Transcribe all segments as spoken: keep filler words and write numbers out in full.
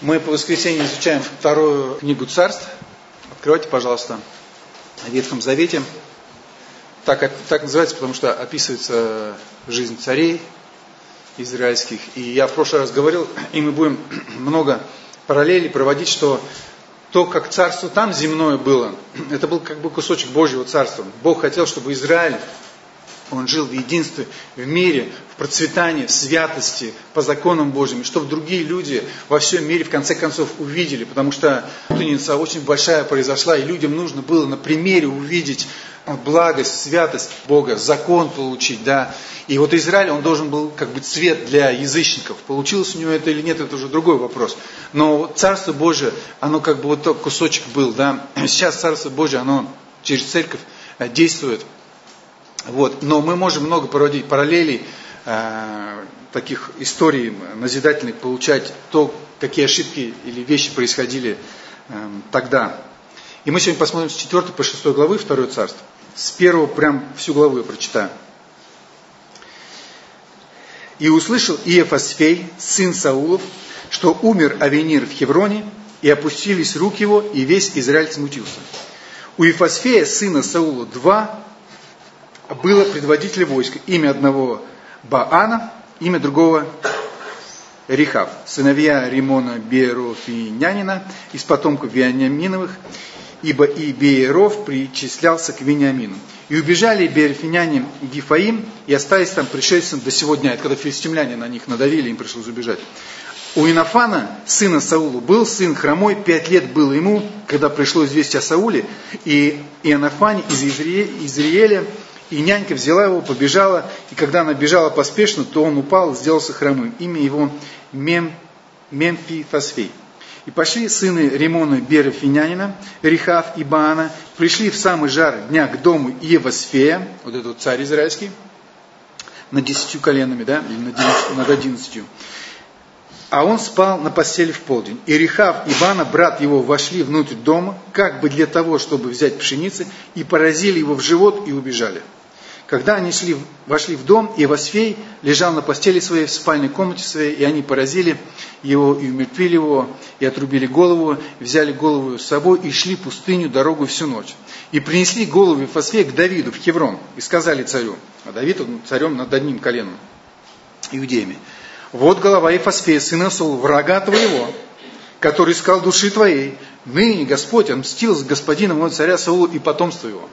Мы по воскресеньям изучаем вторую книгу Царств. Открывайте, пожалуйста, в Ветхом Завете. Так, так называется, потому что описывается жизнь царей израильских. И я в прошлый раз говорил, и мы будем много параллелей проводить, что то, как царство там земное было, это был как бы кусочек Божьего царства. Бог хотел, чтобы Израиль, он жил в единстве, в мире, в процветании, в святости, по законам Божьим, и чтобы другие люди во всем мире в конце концов увидели, потому что путаница очень большая произошла, и людям нужно было на примере увидеть благость, святость Бога, закон получить, да. И вот Израиль, он должен был как бы цвет для язычников. Получилось у него это или нет, это уже другой вопрос. Но Царство Божие, оно как бы вот тот кусочек был, да. Сейчас Царство Божие, оно через церковь действует. Вот. Но мы можем много проводить параллелей, э, таких историй назидательных, получать то, какие ошибки или вещи происходили э, тогда. И мы сегодня посмотрим с четвёртой по шестой главы Второе Царство. С первого прям всю главу я прочитаю. «И услышал Иефасфей, сын Саулов, что умер Авенир в Хевроне, и опустились руки его, и весь Израиль смутился. У Иефасфея, сына Саула, два было предводителя войска. Имя одного Баана, имя другого Рехав, сыновья Римона Беерофинянина из потомков Вениаминовых, ибо и Бееров причислялся к Вениамину. И убежали Беерофиняне и Гифаим, и остались там пришельцам до сего дня». Это когда филистимляне на них надавили, им пришлось убежать. У Иоаннафана, сына Саула, был сын хромой, пять лет было ему, когда пришло известие о Сауле, и Иоаннафане из Израиля, и нянька взяла его, побежала, и когда она бежала поспешно, то он упал и сделался хромым. Имя его Мем, Мемфифосфей. И пошли сыны Римона Беерофинянина, Рехав и Баана, пришли в самый жар дня к дому Иефасфея, вот этот вот царь израильский, над десятью коленами, да, или над одиннадцатью. А он спал на постели в полдень. И Рехав и Баана, брат его, вошли внутрь дома, как бы для того, чтобы взять пшеницы, и поразили его в живот и убежали. Когда они шли, вошли в дом, Иефасфей лежал на постели своей в спальной комнате своей, и они поразили его и умертвили его, и отрубили голову, взяли голову с собой и шли пустыню дорогу всю ночь. И принесли голову Иефасфея к Давиду в Хеврон, и сказали царю, а Давид он царем над одним коленом, иудеями: «Вот голова Иефасфея, сына Саула, врага твоего, который искал души твоей. Ныне Господь отмстил с господином его царя Саула и потомства его».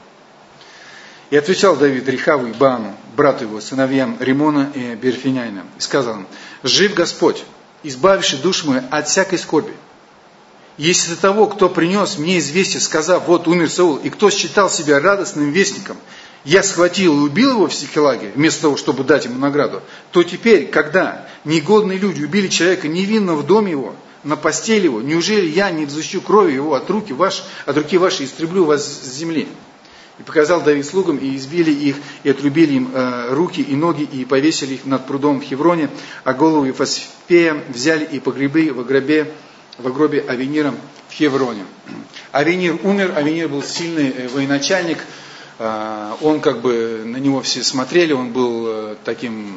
И отвечал Давид Рехаву и Баану, брату его, сыновьям Римона и Беерофинянина, и сказал им: «Жив Господь, избавивший душу мою от всякой скорби. Если до того, кто принес мне известие, сказав: вот умер Саул, и кто считал себя радостным вестником, я схватил и убил его в Сикелаге, вместо того, чтобы дать ему награду, то теперь, когда негодные люди убили человека невинно в доме его, на постели его, неужели я не взыщу крови его от руки вашей, от руки вашей, истреблю вас с земли?» И показал Давид слугам, и избили их, и отрубили им э, руки и ноги, и повесили их над прудом в Хевроне, а голову Иефасфея взяли и погребли во гробе, во гробе Авенира в Хевроне. Авенир умер, Авенир был сильный э, военачальник, э, он как бы, на него все смотрели, он был э, таким,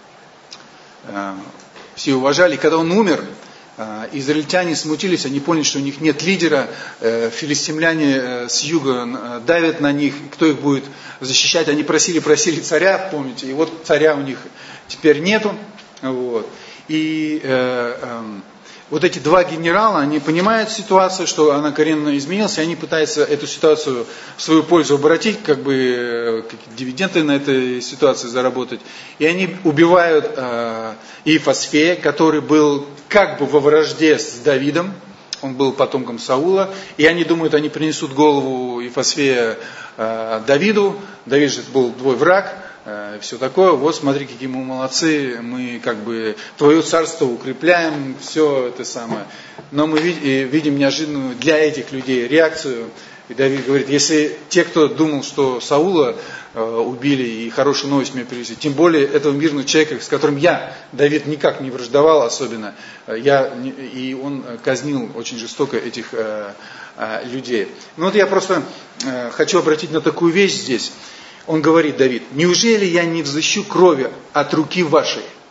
э, все уважали. И когда он умер, израильтяне смутились, они поняли, что у них нет лидера, филистимляне с юга давят на них, кто их будет защищать. Они просили, просили царя, помните, и вот царя у них теперь нету. Вот. И э, э, вот эти два генерала, они понимают ситуацию, что она коренно изменилась, и они пытаются эту ситуацию в свою пользу обратить, как бы какие-то дивиденды на этой ситуации заработать. И они убивают э, Иефасфея, который был как бы во вражде с Давидом, он был потомком Саула, и они думают, они принесут голову Иефасфея э, Давиду. Давид же был твой враг, э, все такое. Вот смотри, какие мы молодцы, мы как бы твое царство укрепляем, все это самое. Но мы видим неожиданную для этих людей реакцию. И Давид говорит: если те, кто думал, что Саула э, убили и хорошую новость мне привезли, тем более этого мирного человека, с которым я, Давид, никак не враждовал особенно, я, и он казнил очень жестоко этих э, э, людей. Ну вот я просто э, хочу обратить на такую вещь здесь. Он говорит, Давид: «Неужели я не взыщу крови от руки вашей?»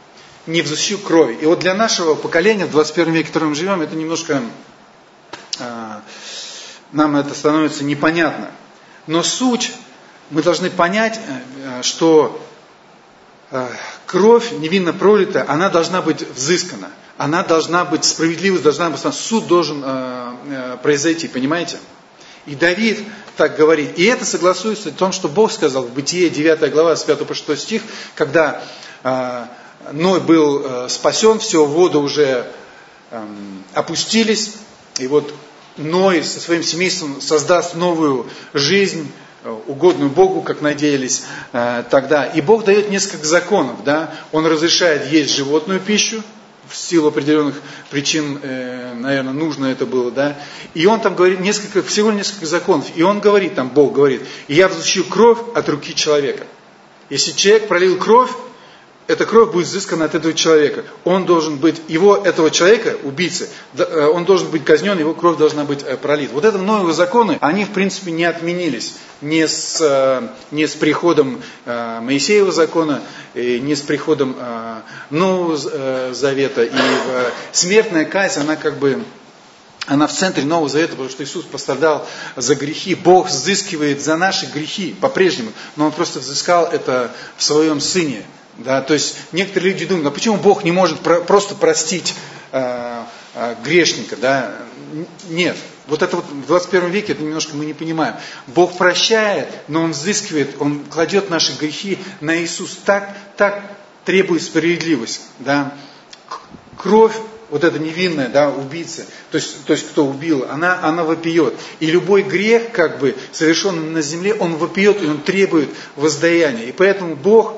не взыщу крови. И вот для нашего поколения в двадцать первом веке, в котором мы живем, это немножко, э, нам это становится непонятно. Но суть, мы должны понять, э, что э, кровь невинно пролита, она должна быть взыскана. Она должна быть, справедливость должна быть, суд должен э, э, произойти, понимаете? И Давид так говорит. И это согласуется с тем, что Бог сказал в Бытие, девятая глава, с пятого по шестой стих, когда э, Ной был э, спасен, все, воды уже э, опустились, и вот Ной со своим семейством создаст новую жизнь, э, угодную Богу, как надеялись э, тогда. И Бог дает несколько законов, да? Он разрешает есть животную пищу, в силу определенных причин, э, наверное, нужно это было, да. И он там говорит несколько, всего несколько законов. И он говорит, там Бог говорит, я взыщу кровь от руки человека. Если человек пролил кровь, эта кровь будет взыскана от этого человека. Он должен быть, его, этого человека, убийцы, он должен быть казнен, его кровь должна быть пролита. Вот это новые законы, они в принципе не отменились. Не с, не с приходом Моисеева закона, не с приходом Нового Завета. И смертная казнь, она как бы, она в центре Нового Завета, потому что Иисус пострадал за грехи. Бог взыскивает за наши грехи по-прежнему, но Он просто взыскал это в Своем Сыне. Да, то есть некоторые люди думают, а почему Бог не может про- просто простить э, э, грешника? Да? Нет, вот это вот в двадцать первом веке это немножко мы не понимаем. Бог прощает, но Он взыскивает, Он кладет наши грехи на Иисус. Так, так требует справедливость. Да? Кровь, вот эта невинная, да, убийца, то есть, то есть кто убил, она, она вопиет. И любой грех, как бы, совершенный на земле, он вопиет и он требует воздаяния. И поэтому Бог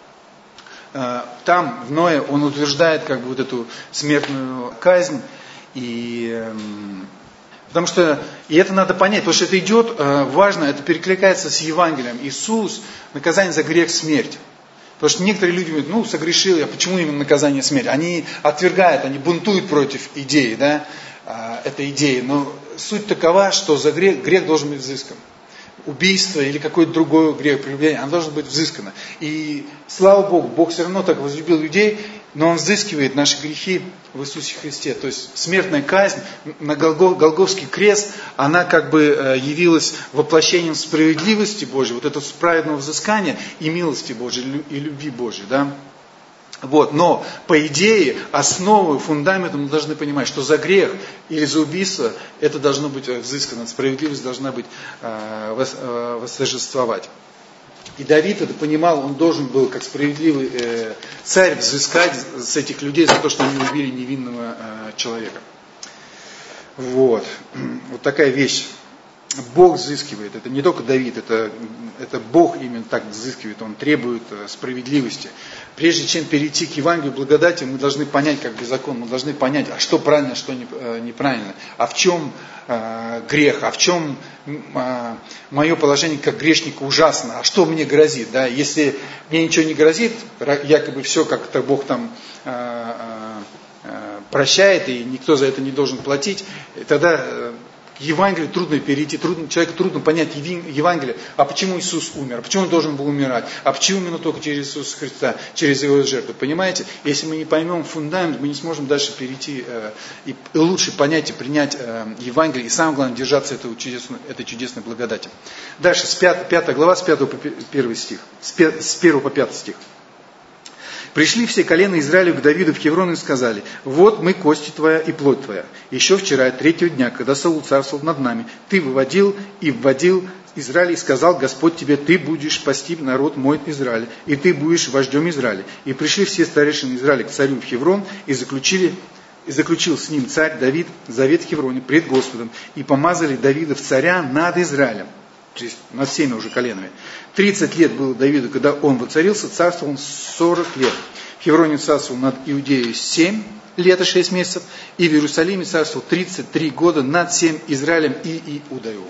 там, в Ное, он утверждает как бы вот эту смертную казнь. И, потому что, и это надо понять, потому что это идет, важно, это перекликается с Евангелием. Иисус, наказание за грех, смерть. Потому что некоторые люди говорят, ну, согрешил я, почему именно наказание смерть? Они отвергают, они бунтуют против идеи, да, этой идеи. Но суть такова, что за грех, грех должен быть взыскан. Убийство или какой-то другой грех, прелюбодеяние, оно должно быть взыскано. И слава Богу, Бог все равно так возлюбил людей, но Он взыскивает наши грехи в Иисусе Христе. То есть смертная казнь на Голго, Голгофский крест, она как бы явилась воплощением справедливости Божьей, вот этого праведного взыскания и милости Божьей, и любви Божьей, да. Вот, но по идее, основой, фундаментом мы должны понимать, что за грех или за убийство это должно быть взыскано, справедливость должна быть э, вос, э, восторжествовать. И Давид это понимал, он должен был, как справедливый э, царь, взыскать с этих людей за то, что они убили невинного э, человека. Вот. Вот такая вещь. Бог взыскивает, это не только Давид, это, это Бог именно так взыскивает, Он требует справедливости. Прежде чем перейти к Евангелию благодати, мы должны понять, как бы закон, мы должны понять, а что правильно, а что неправильно, а в чем э, грех, а в чем э, мое положение как грешника ужасно, а что мне грозит. Да? Если мне ничего не грозит, якобы все как-то Бог там э, э, прощает, и никто за это не должен платить, тогда... Э, К Евангелию трудно перейти, трудно, человеку трудно понять Евангелие, а почему Иисус умер, а почему Он должен был умирать, а почему именно только через Иисуса Христа, через Его жертву, понимаете? Если мы не поймем фундамент, мы не сможем дальше перейти э, и лучше понять и принять э, Евангелие, и самое главное, держаться этого чудесной, этой чудесной благодати. Дальше, с пятой, пятая глава, с пятого по первый стих, с первого по пятый стих. Пришли все колена Израиля к Давиду в Хеврон и сказали: вот мы кости твоя и плоть твоя. Еще вчера, третьего дня, когда Саул царствовал над нами, ты выводил и вводил Израиль, и сказал Господь тебе: ты будешь пасти народ мой Израиля, и ты будешь вождем Израиля. И пришли все старейшины Израиля к царю в Хеврон, и заключили, и заключил с ним царь Давид завет в Хевроне пред Господом, и помазали Давида в царя над Израилем. То есть над всеми уже коленами. тридцать лет было Давиду, когда он воцарился, царствовал он сорок лет. В Хевроне царствовал над Иудеей семь лет и шесть месяцев, и в Иерусалиме царствовал тридцать три года над всем Израилем и Иудею.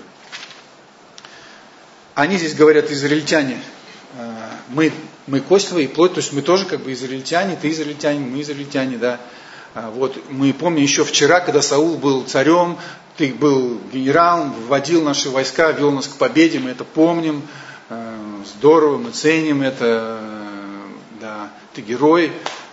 Они здесь говорят, израильтяне, мы, мы кость твоя и плоть, то есть мы тоже как бы израильтяне, ты израильтянин, мы израильтяне, да. Вот мы помним еще вчера, когда Саул был царем, ты был генералом, вводил наши войска, вел нас к победе, мы это помним, здорово, мы ценим это, да, ты герой,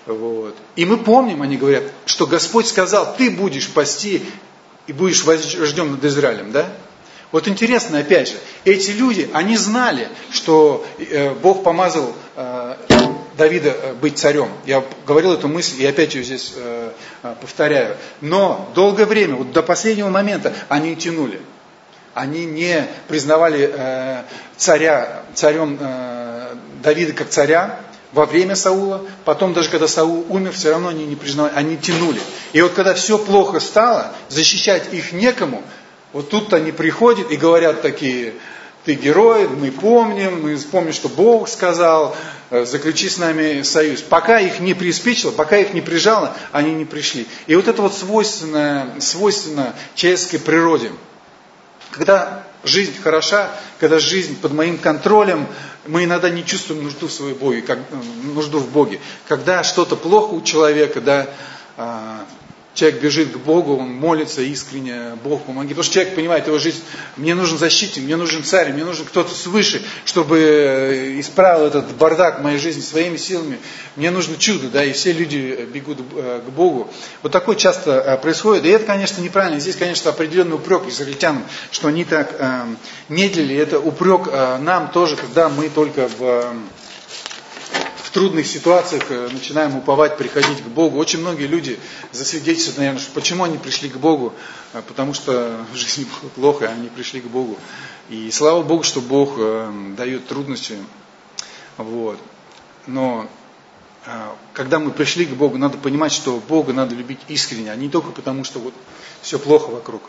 Вот. И мы помним, они говорят, что Господь сказал, ты будешь пасти и будешь вождем над Израилем, да? Вот интересно, опять же, эти люди, они знали, что э, Бог помазал э, Давида э, быть царем. Я говорил эту мысль и опять ее здесь э, э, повторяю. Но долгое время, вот до последнего момента, они тянули. Они не признавали э, царя, царем э, Давида как царя во время Саула. Потом, даже когда Саул умер, все равно они не признавали, они тянули. И вот когда все плохо стало, защищать их некому, вот тут они приходят и говорят такие: ты герой, мы помним, мы помним, что Бог сказал, заключи с нами союз. Пока их не приспичило, пока их не прижало, они не пришли. И вот это вот свойственно, свойственно человеческой природе. Когда жизнь хороша, когда жизнь под моим контролем, мы иногда не чувствуем нужду в своей Боге, как, нужду в Боге. Когда что-то плохо у человека, да, человек бежит к Богу, он молится искренне: Бог, помоги. Потому что человек понимает, его жизнь, мне нужен защитник, мне нужен царь, мне нужен кто-то свыше, чтобы исправил этот бардак в моей жизни своими силами. Мне нужно чудо, да, и все люди бегут к Богу. Вот такое часто происходит. И это, конечно, неправильно. Здесь, конечно, определенный упрек израильтянам, что они так э, медлили. Это упрек э, нам тоже, когда мы только в... в трудных ситуациях начинаем уповать, приходить к Богу. Очень многие люди засвидетельствуют, наверное, что почему они пришли к Богу, потому что в жизни было плохо, и они пришли к Богу. И слава Богу, что Бог э, дает трудности. Вот. Но э, когда мы пришли к Богу, надо понимать, что Бога надо любить искренне, а не только потому, что вот все плохо вокруг.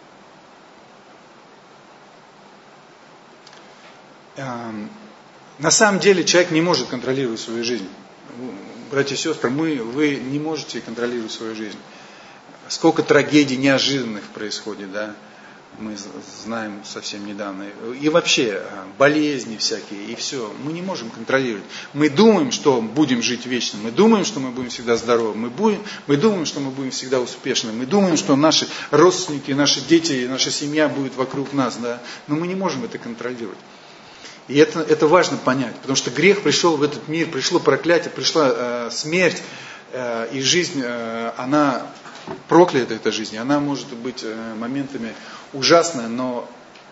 Э, На самом деле человек не может контролировать свою жизнь. Братья и сестры, мы, вы не можете контролировать свою жизнь. Сколько трагедий неожиданных происходит, да, мы знаем совсем недавно. И вообще болезни всякие, и все. Мы не можем контролировать. Мы думаем, что будем жить вечно. Мы думаем, что мы будем всегда здоровы. Мы, будем, мы думаем, что мы будем всегда успешны. Мы думаем, что наши родственники, наши дети, наша семья будет вокруг нас. Да? Но мы не можем это контролировать. И это, это важно понять, потому что грех пришел в этот мир, пришло проклятие, пришла э, смерть, э, и жизнь, э, она проклята, эта жизнь, она может быть э, моментами ужасная, но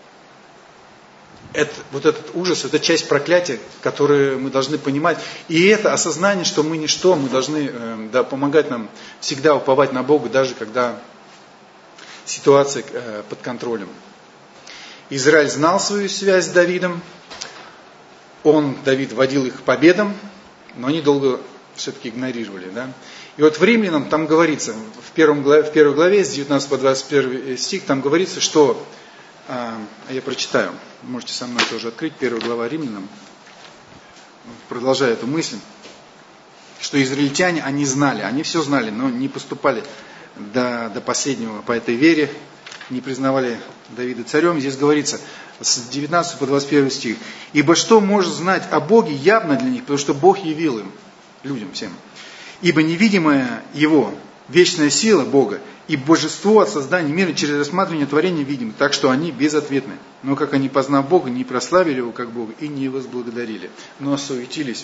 это, вот этот ужас, это часть проклятия, которую мы должны понимать. И это осознание, что мы ничто, мы должны э, да, помогать нам всегда уповать на Бога, даже когда ситуация э, под контролем. Израиль знал свою связь с Давидом. Он, Давид, водил их к победам, но они долго все-таки игнорировали. Да? И вот в Римлянам там говорится, в, первом, в первой главе, с девятнадцатого по двадцать первый стих, там говорится, что, а, я прочитаю, можете со мной тоже открыть, первая глава Римлянам, продолжая эту мысль, что израильтяне, они знали, они все знали, но не поступали до, до последнего по этой вере, не признавали Давида царем. Здесь говорится, с девятнадцатого по двадцать первый стих. «Ибо что может знать о Боге явно для них, потому что Бог явил им, людям всем. Ибо невидимая Его, вечная сила Бога и божество от создания мира через рассматривание творения видимо, так что они безответны. Но как они, познав Бога, не прославили Его как Бога и не возблагодарили, но осуетились»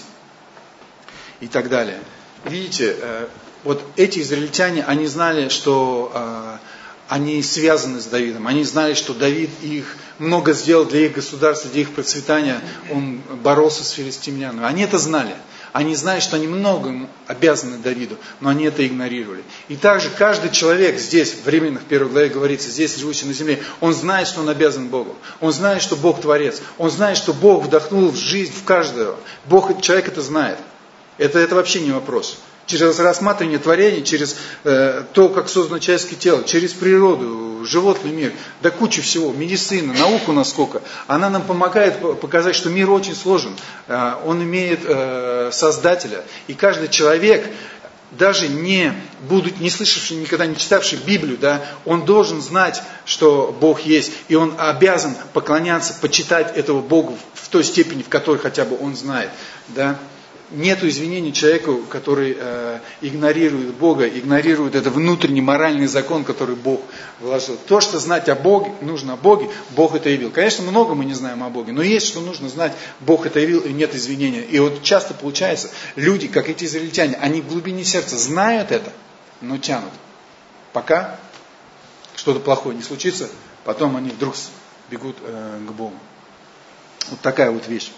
и так далее. Видите, вот эти израильтяне, они знали, что они связаны с Давидом. Они знали, что Давид их много сделал для их государства, для их процветания. Он боролся с филистимлянами. Они это знали. Они знали, что они многому обязаны Давиду, но они это игнорировали. И также каждый человек здесь, в Римлянах первой главе говорится, здесь живущий на земле, он знает, что он обязан Богу. Он знает, что Бог Творец. Он знает, что Бог вдохнул в жизнь в каждого. Бог, человек это знает. Это, это вообще не вопрос. Через рассматривание творения, через э, то, как создано человеческое тело, через природу, животный мир, да куча всего, медицина, науку насколько, она нам помогает показать, что мир очень сложен. Э, он имеет э, создателя. И каждый человек, даже не, будучи, не слышавший, никогда не читавший Библию, да, он должен знать, что Бог есть. И он обязан поклоняться, почитать этого Бога в той степени, в которой хотя бы он знает. Да. нету извинений человеку, который э, игнорирует Бога, игнорирует этот внутренний моральный закон, который Бог вложил. То, что знать о Боге, нужно о Боге, Бог это явил. Конечно, много мы не знаем о Боге, но есть, что нужно знать, Бог это явил, и нет извинения. И вот часто получается, люди, как эти израильтяне, они в глубине сердца знают это, но тянут. Пока что-то плохое не случится, потом они вдруг бегут э, к Богу. Вот такая вот вещь.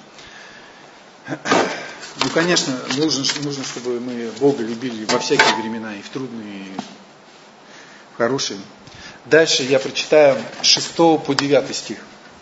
Ну, конечно, нужно, нужно, чтобы мы Бога любили во всякие времена, и в трудные, и в хорошие. Дальше я прочитаю с шестого по девятый стих.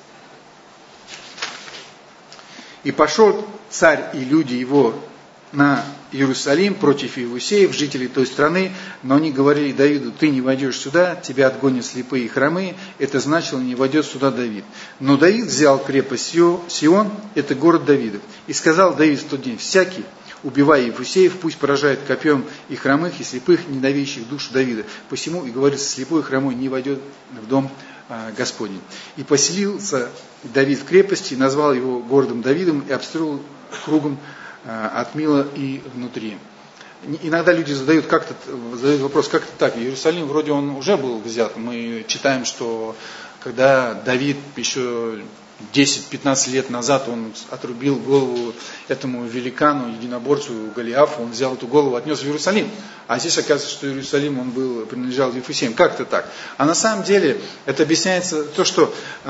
«И пошел царь и люди его на Иерусалим против Иевусеев, жителей той страны, но они говорили Давиду: ты не войдешь сюда, тебя отгонят слепые и хромые. Это значило: не войдет сюда Давид. Но Давид взял крепость Сион, это город Давидов, и сказал Давид в тот день: всякий, убивая Иевусеев, пусть поражает копьем и хромых, и слепых, ненавидящих душу Давида. Посему и говорится: слепой и хромой не войдет в дом а, Господень. И поселился Давид в крепости, назвал его городом Давидом и обстроил кругом от Мила и внутри». Иногда люди задают, как-то, задают вопрос, как это так? Иерусалим вроде он уже был взят. Мы читаем, что когда Давид еще десять-пятнадцать лет назад он отрубил голову этому великану, единоборцу Голиафу, он взял эту голову, отнес в Иерусалим. А здесь оказывается, что Иерусалим он был, принадлежал Ефусеям. Как это так? А на самом деле это объясняется то, что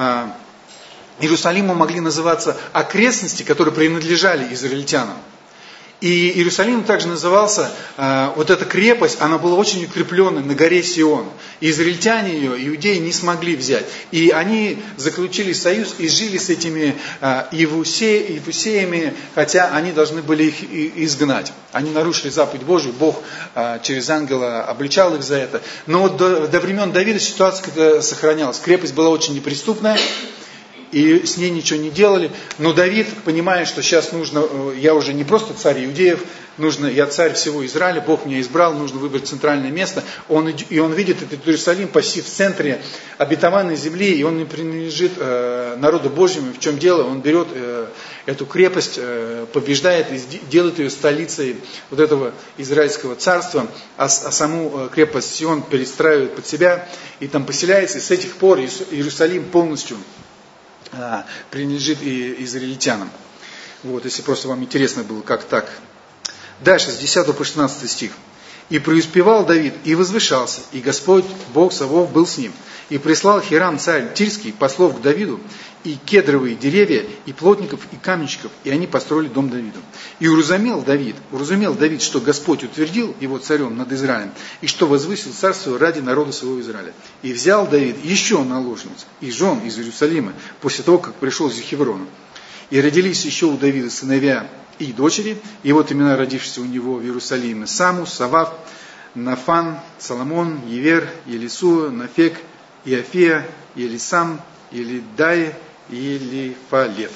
Иерусалимом могли называться окрестности, которые принадлежали израильтянам. И Иерусалим также назывался, э, вот эта крепость, она была очень укрепленной на горе Сион. И израильтяне ее, иудеи, не смогли взять. И они заключили союз и жили с этими э, Иевусе, Иевусеями, хотя они должны были их изгнать. Они нарушили заповедь Божию, Бог э, через ангела обличал их за это. Но вот до, до времен Давида ситуация сохранялась. Крепость была очень неприступная. И с ней ничего не делали. Но Давид, понимая, что сейчас нужно, я уже не просто царь иудеев, нужно, я царь всего Израиля, Бог меня избрал, нужно выбрать центральное место. Он, и он видит этот Иерусалим почти в центре обетованной земли, и он не принадлежит э, народу Божьему. В чем дело? Он берет э, эту крепость, э, побеждает и делает ее столицей вот этого израильского царства, а, а саму крепость Сион перестраивает под себя, и там поселяется, и с этих пор Иерусалим полностью принадлежит и израильтянам. Вот, если просто вам интересно было, как так. Дальше, с десятого по шестнадцатый стих. «И преуспевал Давид, и возвышался, и Господь, Бог Саваоф, был с ним. И прислал Хирам, царь Тирский, послов к Давиду, и кедровые деревья, и плотников, и каменщиков, и они построили дом Давиду. И уразумел Давид, уразумел Давид, что Господь утвердил его царем над Израилем, и что возвысил царство ради народа своего Израиля. И взял Давид еще наложниц и жен из Иерусалима, после того, как пришел из Хеврона. И родились еще у Давида сыновья и дочери, и вот имена родившиеся у него в Иерусалиме: Саму, Савав, Нафан, Соломон, Евер, Елисуа, Нафек, Иофия, Елисам, Елидай, Елифалет.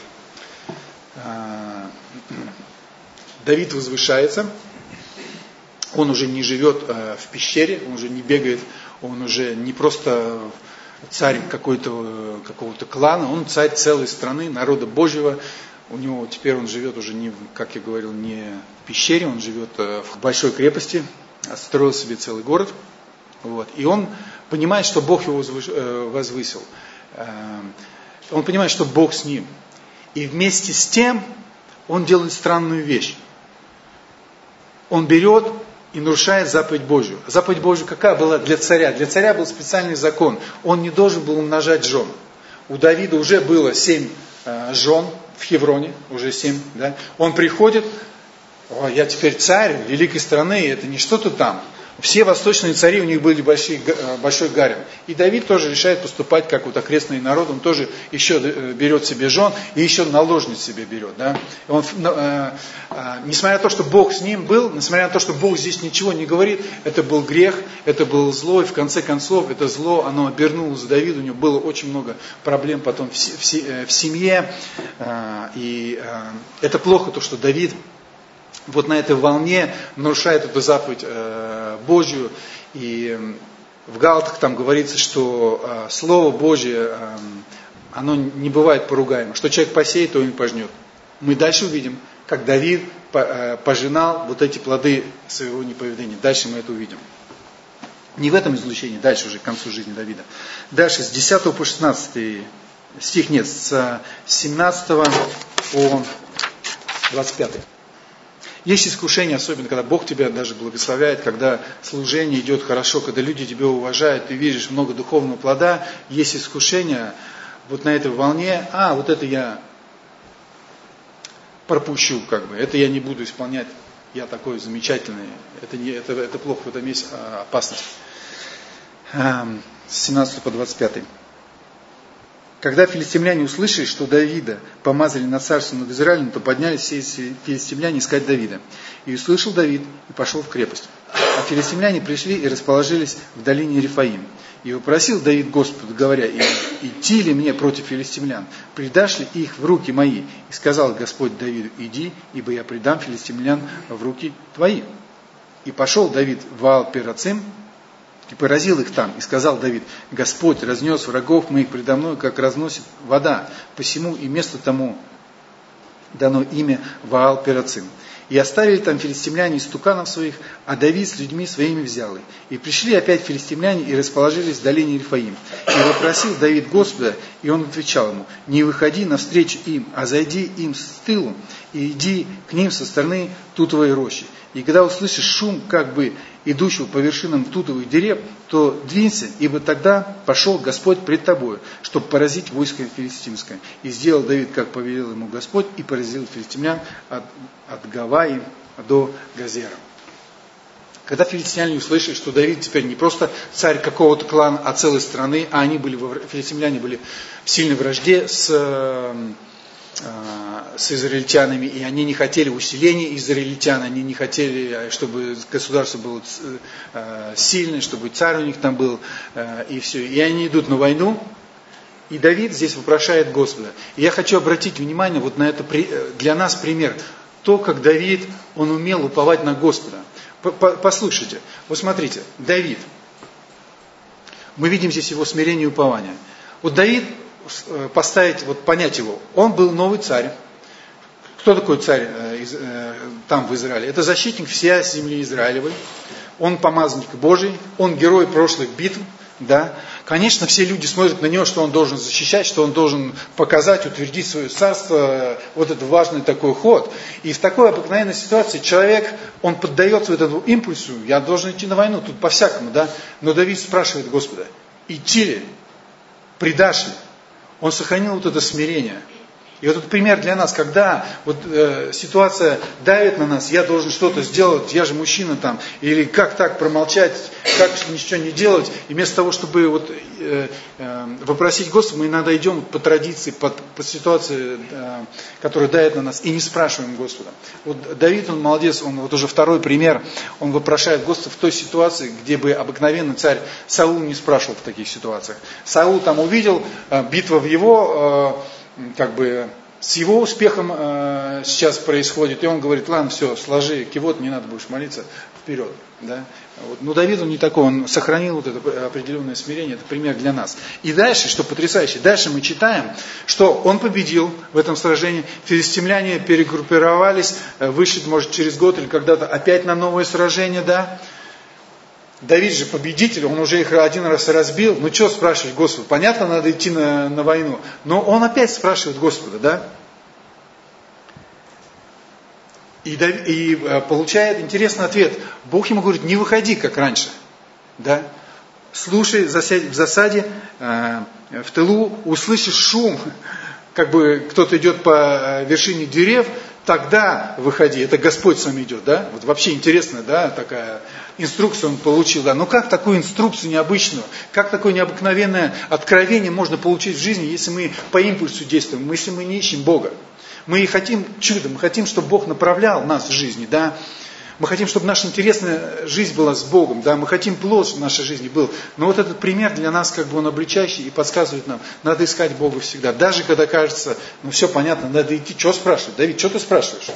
Давид возвышается, он уже не живет в пещере, он уже не бегает, он уже не просто царь какой-то, какого-то клана, он царь целой страны, народа Божьего. У него теперь он живет уже, не, как я говорил, не в пещере, он живет в большой крепости, строил себе целый город. Вот. И он понимает, что Бог его возвысил. Он понимает, что Бог с ним. И вместе с тем он делает странную вещь. Он берет и нарушает заповедь Божью. Заповедь Божью какая была для царя? Для царя был специальный закон. Он не должен был умножать жен. У Давида уже было семь э, жен в Хевроне, уже семь. Да? Он приходит: о, я теперь царь великой страны, это не что-то там. Все восточные цари, у них были большие, большой гарем. И Давид тоже решает поступать, как вот окрестный народ. Он тоже еще берет себе жен и еще наложниц себе берет. Да? Он, э, э, несмотря на то, что Бог с ним был, несмотря на то, что Бог здесь ничего не говорит, это был грех, это было зло. И в конце концов это зло, оно обернулось Давиду. У него было очень много проблем потом в, в, в семье. Э, и э, это плохо, то, что Давид вот на этой волне нарушает эту заповедь э, Божью. И в Галатах там говорится, что э, Слово Божье, э, оно не бывает поругаемо. Что человек посеет, то он пожнет. Мы дальше увидим, как Давид пожинал вот эти плоды своего неповиновения. Дальше мы это увидим. Не в этом излучении, дальше уже к концу жизни Давида. Дальше с десятого по шестнадцатый стих, нет, с семнадцатого по двадцать пятый. Есть искушение, особенно когда Бог тебя даже благословляет, когда служение идет хорошо, когда люди тебя уважают, ты видишь много духовного плода, есть искушение вот на этой волне, а вот это я пропущу, как бы, это я не буду исполнять, я такой замечательный, это, не, это, это плохо, в этом есть опасность. С семнадцатого по двадцать пятый. Когда филистимляне услышали, что Давида помазали на царство над Израилем, то поднялись все филистимляне искать Давида. И услышал Давид, и пошел в крепость. А филистимляне пришли и расположились в долине Рефаим. И вопросил Давид Господа, говоря: идти ли мне против филистимлян? Предашь ли их в руки мои? И сказал Господь Давиду: иди, ибо я предам филистимлян в руки твои. И пошел Давид в Ваал-Перацим, и поразил их там, и сказал Давид: Господь разнес врагов моих предо мной, как разносит вода, посему и место тому дано имя Ваал-Перацим. И оставили там филистимляне истуканов своих, а Давид с людьми своими взял их. И пришли опять филистимляне и расположились в долине Рефаим. И вопросил Давид Господа, и он отвечал ему: не выходи навстречу им, а зайди им с тылу, и иди к ним со стороны тутовой рощи. И когда услышишь шум, как бы идущего по вершинам тутовых дерев, то двинься, ибо тогда пошел Господь пред тобою, чтобы поразить войско филистимское. И сделал Давид, как повелел ему Господь, и поразил филистимлян от, от Гаваи до Газера. Когда филистимляне услышали, что Давид теперь не просто царь какого-то клана, а целой страны, а они были, филистимляне были в сильной вражде с... с израильтянами, и они не хотели усиления израильтян, они не хотели, чтобы государство было сильное, чтобы царь у них там был, и все. И они идут на войну, и Давид здесь вопрошает Господа. И я хочу обратить внимание вот на это для нас пример. То, как Давид, он умел уповать на Господа. Послушайте, вот смотрите, Давид, мы видим здесь его смирение и упование. Вот Давид, поставить, вот понять его, он был новый царь. Кто такой царь э, из, э, там в Израиле? Это защитник всей земли Израилевой. Он помазанник Божий, он герой прошлых битв. Да? Конечно, все люди смотрят на него, что он должен защищать, что он должен показать, утвердить свое царство. Вот это важный такой ход. И в такой обыкновенной ситуации человек, он поддается вот этому импульсу: я должен идти на войну, тут по-всякому. Да? Но Давид спрашивает Господа: идти ли? Предашь ли? Он сохранил вот это смирение. И вот этот пример для нас, когда вот, э, ситуация давит на нас, я должен что-то сделать, я же мужчина там, или как так промолчать, как ничего не делать. И вместо того, чтобы вот, э, э, вопросить Господа, мы иногда идем по традиции, по, по ситуации, э, которая давит на нас, и не спрашиваем Господа. Вот Давид, он молодец, он вот уже второй пример, он вопрошает Господа в той ситуации, где бы обыкновенный царь Саул не спрашивал в таких ситуациях. Саул там увидел, э, битва в его... Э, как бы с его успехом э, сейчас происходит, и он говорит: ладно, все, сложи кивот, не надо будешь молиться, вперед. Да? Вот. Но Давид, он не такой, он сохранил вот это определенное смирение, это пример для нас. И дальше, что потрясающе, дальше мы читаем, что он победил в этом сражении, филистимляне перегруппировались, вышли, может, через год или когда-то опять на новое сражение, да. Давид же победитель, он уже их один раз разбил. Ну что спрашивать Господа? Понятно, надо идти на, на войну. Но он опять спрашивает Господа, да? И, и получает интересный ответ. Бог ему говорит: не выходи, как раньше. Да? Слушай в засаде, в тылу, услышишь шум, как бы кто-то идет по вершине дерев, тогда выходи. Это Господь с вами идет, да? Вот вообще интересная, да, такая инструкцию он получил, да. Но как такую инструкцию необычную, как такое необыкновенное откровение можно получить в жизни, если мы по импульсу действуем, если мы не ищем Бога? Мы хотим чуда, мы хотим, чтобы Бог направлял нас в жизни, да. Мы хотим, чтобы наша интересная жизнь была с Богом, да, мы хотим плод в нашей жизни был. Но вот этот пример для нас, как бы он обличающий и подсказывает нам, надо искать Бога всегда. Даже когда кажется, ну все понятно, надо идти, что спрашивать? Давид, что ты спрашиваешь?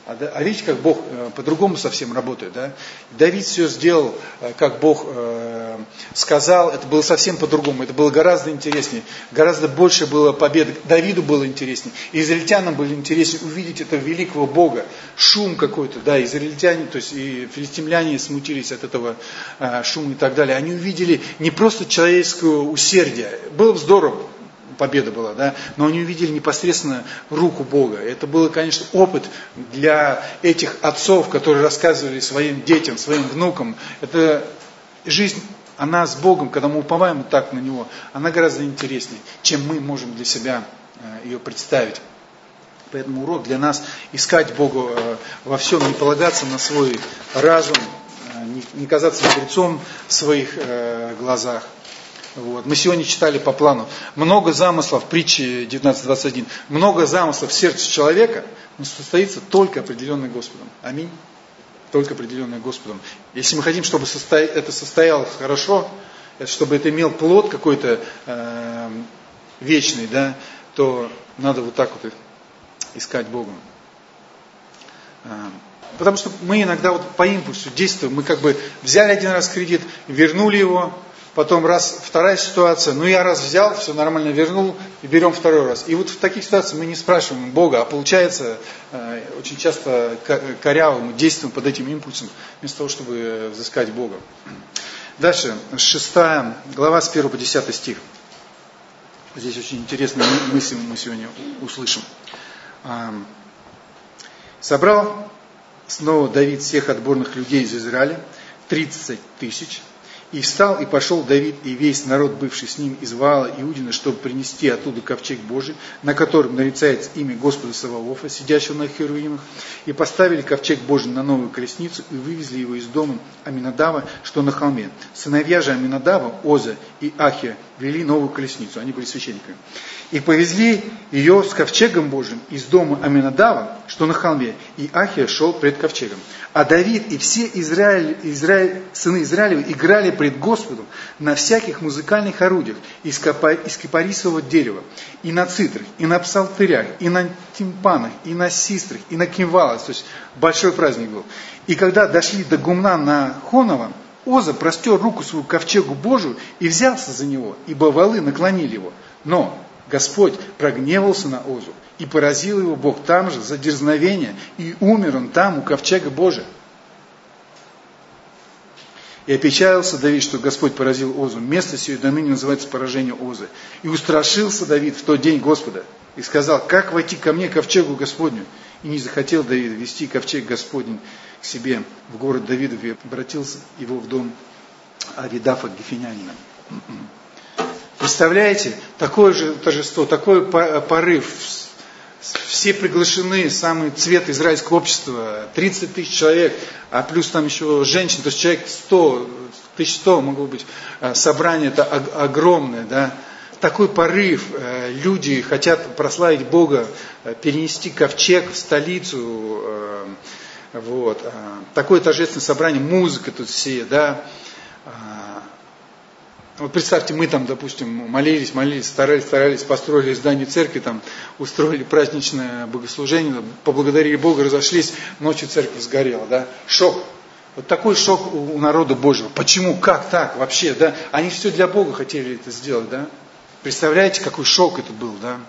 А, да, а видите, как Бог э, по-другому совсем работает. Да? Давид все сделал, э, как Бог э, сказал. Это было совсем по-другому. Это было гораздо интереснее. Гораздо больше было побед. Давиду было интереснее. Израильтянам было интереснее увидеть этого великого Бога. Шум какой-то. Да, израильтяне, то есть и филистимляне смутились от этого э, шума и так далее. Они увидели не просто человеческое усердие. Было бы здорово. Победа была, да, но они увидели непосредственно руку Бога. Это был, конечно, опыт для этих отцов, которые рассказывали своим детям, своим внукам. Это жизнь, она с Богом, когда мы уповаем так на Него, она гораздо интереснее, чем мы можем для себя ее представить. Поэтому урок для нас искать Бога во всем, не полагаться на свой разум, не казаться мудрецом в своих глазах. Вот. Мы сегодня читали по плану. Много замыслов, в притче девятнадцать двадцать один, много замыслов в сердце человека, но состоится только определенное Господом. Аминь. Только определенное Господом. Если мы хотим, чтобы это состоялось хорошо, чтобы это имел плод какой-то э, вечный, да, то надо вот так вот искать Бога. Потому что мы иногда вот по импульсу действуем. Мы как бы взяли один раз кредит, вернули его. Потом раз, вторая ситуация, ну я раз взял, все нормально вернул, и берем второй раз. И вот в таких ситуациях мы не спрашиваем Бога, а получается, э, очень часто коряво мы действуем под этим импульсом, вместо того, чтобы взыскать Бога. Дальше, шестая глава, с первого по десятый стих. Здесь очень интересные мысли мы сегодня услышим. Собрал снова Давид всех отборных людей из Израиля, тридцать тысяч. И встал, и пошел Давид, и весь народ, бывший с ним из Ваала Иудина, чтобы принести оттуда ковчег Божий, на котором нарицается имя Господа Саваофа, сидящего на херувимах, и поставили ковчег Божий на новую колесницу, и вывезли его из дома Аминадава, что на холме. Сыновья же Аминадава, Оза и Ахия, вели новую колесницу, они были священниками. И повезли ее с ковчегом Божьим из дома Аминадава, что на холме, и Ахия шел пред ковчегом. А Давид и все Израиль, Израиль, сыны Израилевы играли пред Господом на всяких музыкальных орудиях из кипарисового дерева, и на цитрах, и на псалтырях, и на тимпанах, и на систрах, и на кимвалах. То есть большой праздник был. И когда дошли до гумна на Хонова, Оза простер руку свою к ковчегу Божию и взялся за него, ибо валы наклонили его. Но Господь прогневался на Озу, и поразил его Бог там же за дерзновение, и умер он там у ковчега Божия. И опечалился Давид, что Господь поразил Озу. Место сие до ныне называется поражение Озы. И устрашился Давид в тот день Господа, и сказал: как войти ко мне, ковчегу Господню? И не захотел Давид вести ковчег Господень к себе в город Давидов, и обратился его в дом Авидафа Гефенянина. Представляете, такое же торжество, такой порыв. Все приглашены, самый цвет израильского общества, тридцать тысяч человек, а плюс там еще женщин, то есть человек сто, тысяч сто могло быть. Собрание это огромное, да. Такой порыв, люди хотят прославить Бога, перенести ковчег в столицу, вот. Такое торжественное собрание, музыка тут все, да. Вот представьте, мы там, допустим, молились, молились, старались, старались, построили здание церкви, там, устроили праздничное богослужение, поблагодарили Бога, разошлись, ночью церковь сгорела, да, шок. Вот такой шок у народа Божьего. Почему? Как так вообще, да? Они все для Бога хотели это сделать, да? Представляете, какой шок это был, да?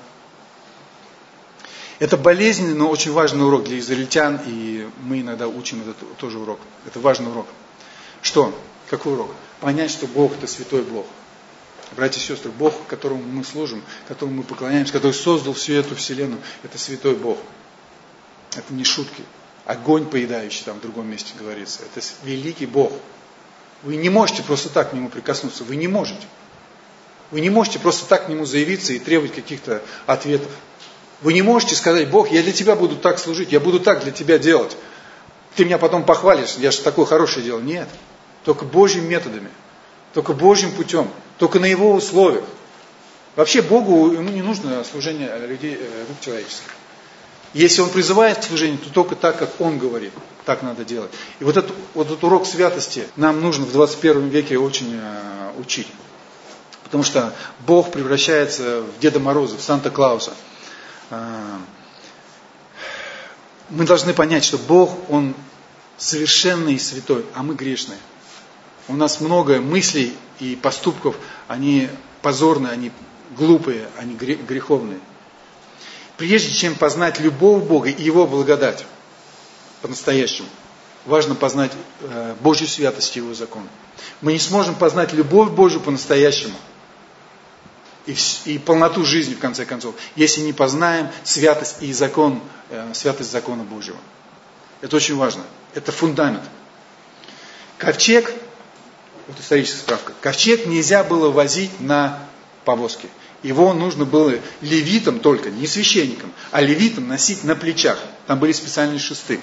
Это болезненный, но очень важный урок для израильтян, и мы иногда учим этот тоже урок. Это важный урок. Что? Какой урок? Понять, что Бог это святой Бог. Братья и сестры, Бог, которому мы служим, которому мы поклоняемся, который создал всю эту вселенную, это святой Бог. Это не шутки. Огонь поедающий, там в другом месте говорится. Это великий Бог. Вы не можете просто так к Нему прикоснуться. Вы не можете. Вы не можете просто так к Нему заявиться и требовать каких-то ответов. Вы не можете сказать: Бог, я для Тебя буду так служить, я буду так для Тебя делать. Ты меня потом похвалишь, я же такое хорошее делал. Нет. Только Божьими методами, только Божьим путем, только на Его условиях. Вообще Богу, ему не нужно служение людей, рук человеческих. Если Он призывает к служению, то только так, как Он говорит, так надо делать. И вот этот, вот этот урок святости нам нужно в двадцать первом веке очень э, учить. Потому что Бог превращается в Деда Мороза, в Санта-Клауса. мы должны понять, что Бог, Он совершенный и святой, а мы грешные. У нас много мыслей и поступков, они позорные, они глупые, они греховные. Прежде чем познать любовь Бога и Его благодать по-настоящему, важно познать Божью святость и Его закон. Мы не сможем познать любовь Божью по-настоящему и, и полноту жизни, в конце концов, если не познаем святость и закон, святость закона Божьего. Это очень важно. Это фундамент. Ковчег, вот историческая справка, ковчег нельзя было возить на повозке. Его нужно было левитам только, не священникам, а левитам носить на плечах. Там были специальные шесты.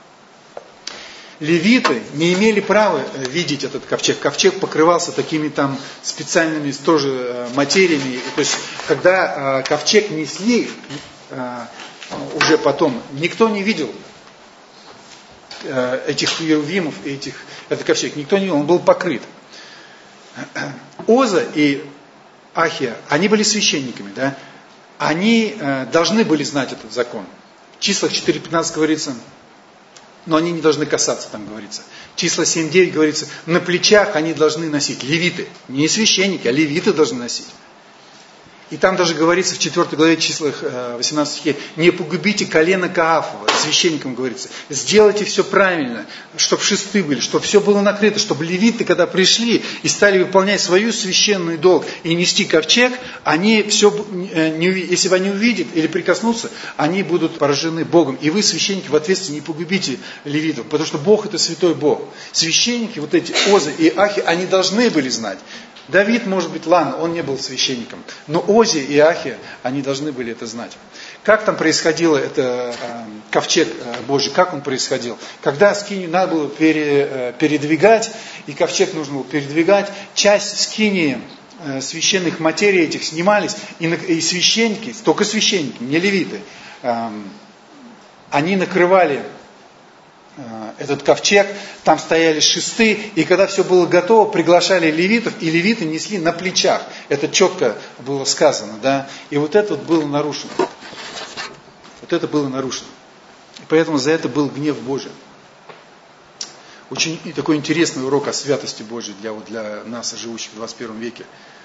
Левиты не имели права видеть этот ковчег. Ковчег покрывался такими там специальными тоже материями. То есть, когда ковчег несли уже потом, никто не видел этих херувимов, этих, этот ковчег. Никто не видел, он был покрыт. Оза и Ахия, они были священниками, да? Они э, должны были знать этот закон. В числах четыре пятнадцать говорится, но они не должны касаться, там говорится. Числа семь девять говорится, на плечах они должны носить, левиты, не священники, а левиты должны носить. И там даже говорится в четвёртой главе числах восемнадцатом стихе, не погубите колено Каафова, священникам говорится, сделайте все правильно, чтобы шесты были, чтобы все было накрыто, чтобы левиты, когда пришли и стали выполнять свою священную долг и нести ковчег, они все, если бы они увидят или прикоснутся, они будут поражены Богом. И вы, священники, в ответственности не погубите левитов, потому что Бог это святой Бог. Священники, вот эти Озы и Ахи, они должны были знать. Давид, может быть, ладно, он не был священником, но Ози и Ахия, они должны были это знать. Как там происходило это э, ковчег э, Божий, как он происходил? Когда скинию надо было пере, э, передвигать, и ковчег нужно было передвигать, часть скинии э, священных материй этих снимались, и, и священники, только священники, не левиты, э, они накрывали этот ковчег, там стояли шесты, и когда все было готово, приглашали левитов, и левиты несли на плечах. Это четко было сказано, да. И вот это вот было нарушено. Вот это было нарушено. И поэтому за это был гнев Божий. Очень такой интересный урок о святости Божьей для, вот, для нас, живущих в двадцать первом веке.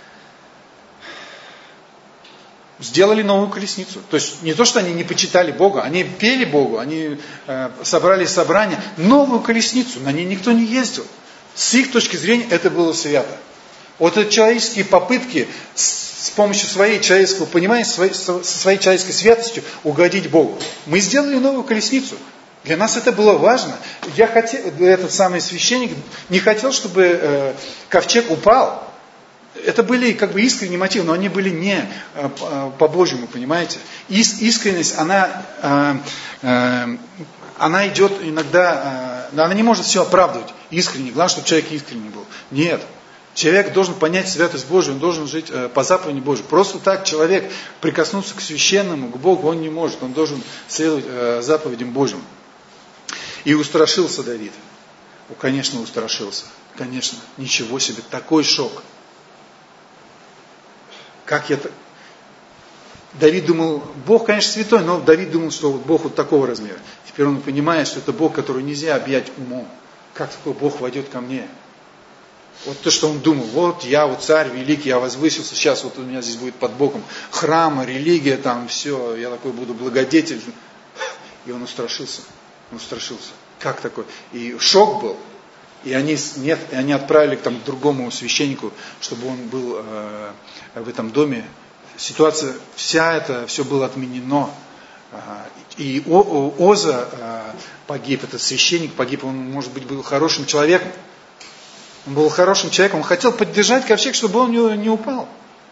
Сделали новую колесницу. То есть не то, что они не почитали Бога, они пели Богу, они э, собрали собрание. Новую колесницу, на ней никто не ездил. С их точки зрения это было свято. Вот эти человеческие попытки с, с помощью своей человеческого понимания, своей, со своей человеческой святостью угодить Богу. Мы сделали новую колесницу. Для нас это было важно. Я хотел, этот самый священник не хотел, чтобы э, ковчег упал. Это были как бы искренние мотивы, но они были не э, по-божьему, понимаете. Ис, искренность, она, э, э, она идет иногда, э, она не может все оправдывать искренне. Главное, чтобы человек искренний был. Нет. Человек должен понять святость Божию, он должен жить э, по заповеди Божьей. Просто так человек прикоснуться к священному, к Богу, он не может. Он должен следовать э, заповедям Божьим. И устрашился Давид. Ну, конечно, устрашился. Конечно. Ничего себе, такой шок. Как я... Давид думал, Бог, конечно, святой, но Давид думал, что Бог вот такого размера. Теперь он понимает, что это Бог, который нельзя объять умом. Как такой Бог войдет ко мне? Вот то, что он думал, вот я вот царь великий, я возвысился, сейчас вот у меня здесь будет под боком храм, религия, там все, я такой буду благодетель. И он устрашился, он устрашился. Как такой? И шок был. И они, нет, и они отправили там, к другому священнику, чтобы он был э, в этом доме. Ситуация, вся это, все было отменено. И Оза погиб, этот священник погиб, он, может быть, был хорошим человеком. Он был хорошим человеком, он хотел поддержать ковчег, чтобы он не, не упал.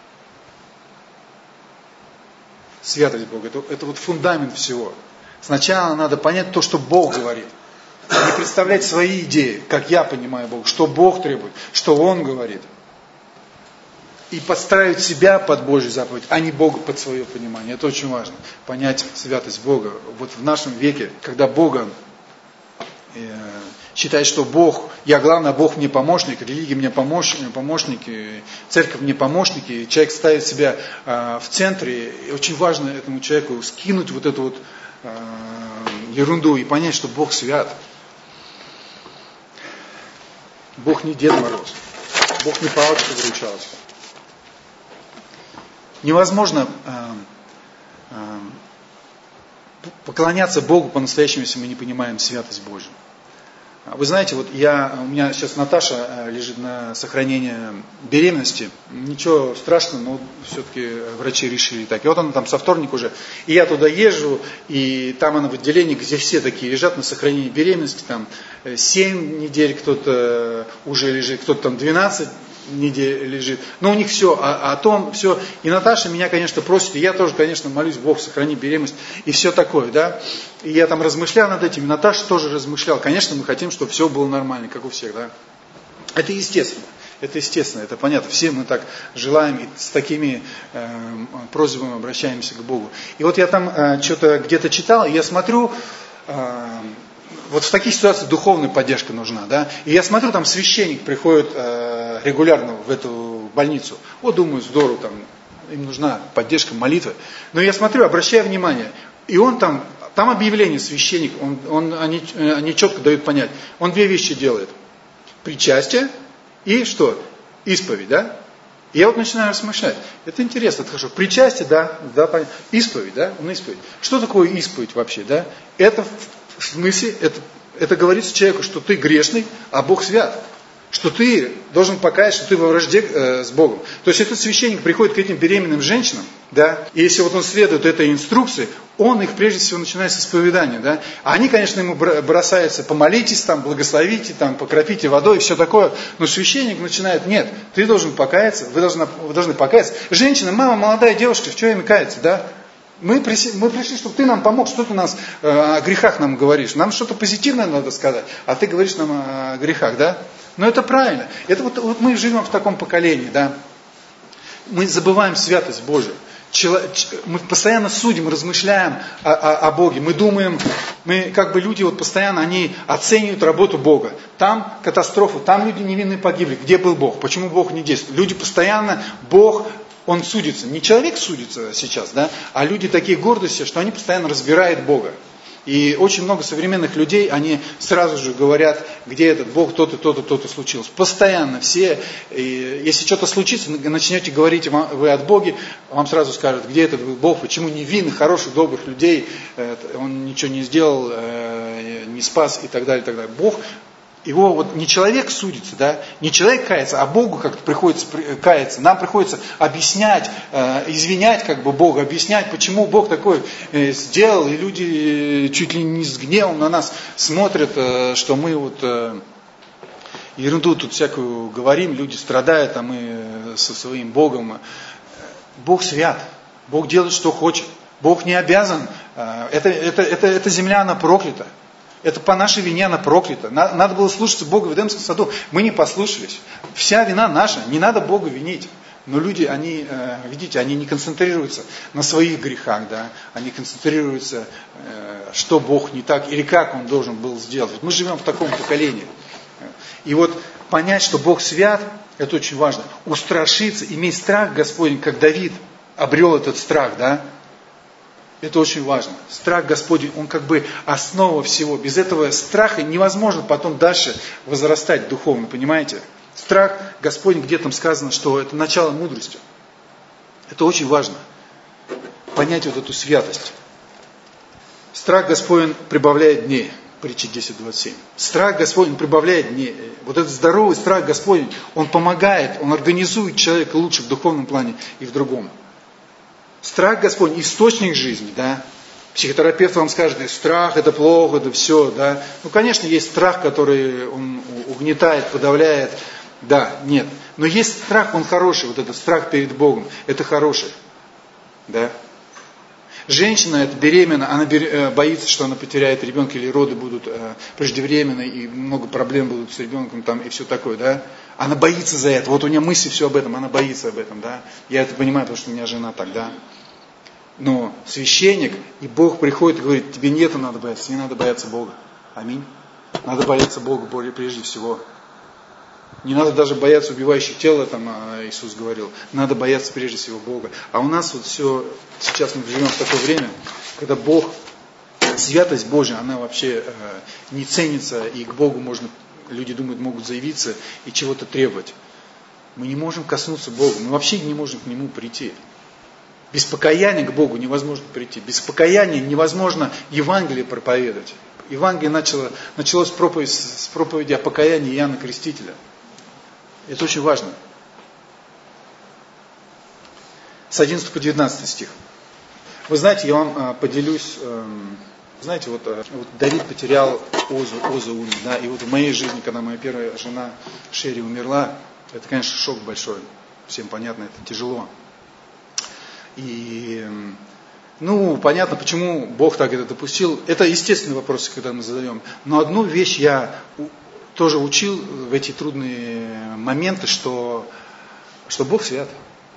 Святость Бога, это, это вот фундамент всего. Сначала надо понять то, что Бог говорит. Не представлять свои идеи, как я понимаю Бога, что Бог требует, что Он говорит. И подстраивать себя под Божью заповедь, а не Бога под свое понимание. Это очень важно. Понять святость Бога. Вот в нашем веке, когда Бога э, считает, что Бог, я главное, Бог мне помощник, религия мне помощник, помощник церковь мне помощник, и человек ставит себя э, в центре. И очень важно этому человеку скинуть вот эту вот э, ерунду и понять, что Бог свят. Бог не Дед Мороз. Бог не палочка выручалась. Невозможно э, э, поклоняться Богу по-настоящему, если мы не понимаем святость Божью. Вы знаете, вот я, у меня сейчас Наташа лежит на сохранении беременности. Ничего страшного, но все-таки врачи решили так. И вот она там со вторника уже. И я туда езжу, и там она в отделении, где все такие лежат на сохранении беременности. Там семь недель кто-то уже лежит, кто-то там двенадцать недель лежит. Но у них все о, о том, все. И Наташа меня, конечно, просит, и я тоже, конечно, молюсь, Бог, сохрани беременность, и все такое, да. И я там размышлял над этим, и Наташа тоже размышлял. Конечно, мы хотим, чтобы все было нормально, как у всех, да. Это естественно, это естественно, это понятно. Все мы так желаем, и с такими э, просьбами обращаемся к Богу. И вот я там э, что-то где-то читал, и я смотрю... Э, Вот в таких ситуациях духовная поддержка нужна, да. И я смотрю, там священник приходит э, регулярно в эту больницу. Вот, думаю, здорово, там, им нужна поддержка, молитвы. Но я смотрю, обращаю внимание, и он там, там объявление, священник, он, он, они, они четко дают понять. Он две вещи делает. Причастие и что? Исповедь, да. И я вот начинаю размышлять. Это интересно, это хорошо. Причастие, да, да, понятно. Исповедь, да, он исповедь. Что такое исповедь вообще, да? Это в смысле, это, это говорится человеку, что ты грешный, а Бог свят. Что ты должен покаяться, что ты во вражде э, с Богом. То есть этот священник приходит к этим беременным женщинам, да, и если вот он следует этой инструкции, он их прежде всего начинает с исповедания, да. А они, конечно, ему бросаются, помолитесь, там, благословите, там, покропите водой и все такое. Но священник начинает, нет, ты должен покаяться, вы должны, вы должны покаяться. Женщина, мама, молодая девушка, в чем им каяться, да? Мы пришли, мы пришли, чтобы ты нам помог, что ты нас э, о грехах нам говоришь. Нам что-то позитивное надо сказать, а ты говоришь нам о грехах, да? Но это правильно. Это вот, вот мы живем в таком поколении, да? Мы забываем святость Божию. Чело, мы постоянно судим, размышляем о, о, о Боге. Мы думаем, мы как бы люди вот постоянно, они оценивают работу Бога. Там катастрофа, там люди невинные погибли. Где был Бог? Почему Бог не действует? Люди постоянно, Бог... Он судится. Не человек судится сейчас, да, а люди такие гордости, что они постоянно разбирают Бога. И очень много современных людей, они сразу же говорят, где этот Бог, то-то, то-то, то-то случилось. Постоянно все, и если что-то случится, начнете говорить вы от Бога, вам сразу скажут, где этот Бог, почему невинных, хороших, добрых людей, он ничего не сделал, не спас и так далее, и так далее. Бог... Его вот не человек судится, да, не человек кается, а Богу как-то приходится каяться. Нам приходится объяснять, э, извинять как бы Бога, объяснять, почему Бог такой э, сделал, и люди э, чуть ли не с гневом на нас смотрят, э, что мы вот э, ерунду тут всякую говорим, люди страдают, а мы э, со своим Богом. Бог свят, Бог делает, что хочет, Бог не обязан, э, это, это, это, эта земля, она проклята. Это по нашей вине она проклята. Надо было слушаться Бога в Эдемском саду. Мы не послушались. Вся вина наша. Не надо Бога винить. Но люди, они, видите, они не концентрируются на своих грехах. Да? Они концентрируются, что Бог не так или как Он должен был сделать. Мы живем в таком поколении. И вот понять, что Бог свят, это очень важно. Устрашиться, иметь страх Господень, как Давид обрел этот страх, да? Это очень важно. Страх Господень, он как бы основа всего. Без этого страха невозможно потом дальше возрастать духовно, понимаете? Страх Господень, где там сказано, что это начало мудрости. Это очень важно. Понять вот эту святость. Страх Господень прибавляет дней. Притча десять двадцать семь. Страх Господень прибавляет дней. Вот этот здоровый страх Господень, он помогает, он организует человека лучше в духовном плане и в другом. Страх Господень, источник жизни, да. Психотерапевт вам скажет, страх это плохо, это все, да. Ну, конечно, есть страх, который он угнетает, подавляет, да, нет. Но есть страх, он хороший, вот этот страх перед Богом, это хороший, да. Женщина, это беременна, она боится, что она потеряет ребенка, или роды будут преждевременные, и много проблем будут с ребенком, там, и все такое, да. Она боится за это. Вот у нее мысли все об этом, она боится об этом, да. Я это понимаю, потому что у меня жена так, да. Но священник и Бог приходит и говорит, тебе не это надо бояться, не надо бояться Бога. Аминь. Надо бояться Бога более прежде всего. Не надо даже бояться убивающих тела, там Иисус говорил. Надо бояться прежде всего Бога. А у нас вот все, сейчас мы живем в такое время, когда Бог святость Божия, она вообще не ценится, и к Богу можно, люди думают, могут заявиться и чего-то требовать. Мы не можем коснуться Бога, мы вообще не можем к Нему прийти. Без покаяния к Богу невозможно прийти. Без покаяния невозможно Евангелие проповедовать. Евангелие начало, началось с проповеди, с проповеди о покаянии Иоанна Крестителя. Это очень важно. С одиннадцатого по девятнадцатый стих. Вы знаете, я вам поделюсь, знаете, вот, вот Давид потерял Озу, Оза умер, да, и вот в моей жизни, когда моя первая жена Шерри умерла, это, конечно, шок большой, всем понятно, это тяжело. И, ну, понятно, почему Бог так это допустил. Это естественные вопросы, когда мы задаем. Но одну вещь я тоже учил в эти трудные моменты, что, что Бог свят.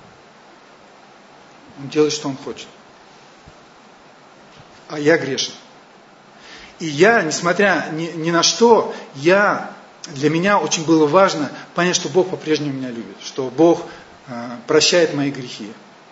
Он делает, что Он хочет. А я грешен. И я, несмотря ни, ни на что, я, для меня очень было важно понять, что Бог по-прежнему меня любит, что Бог э, прощает мои грехи.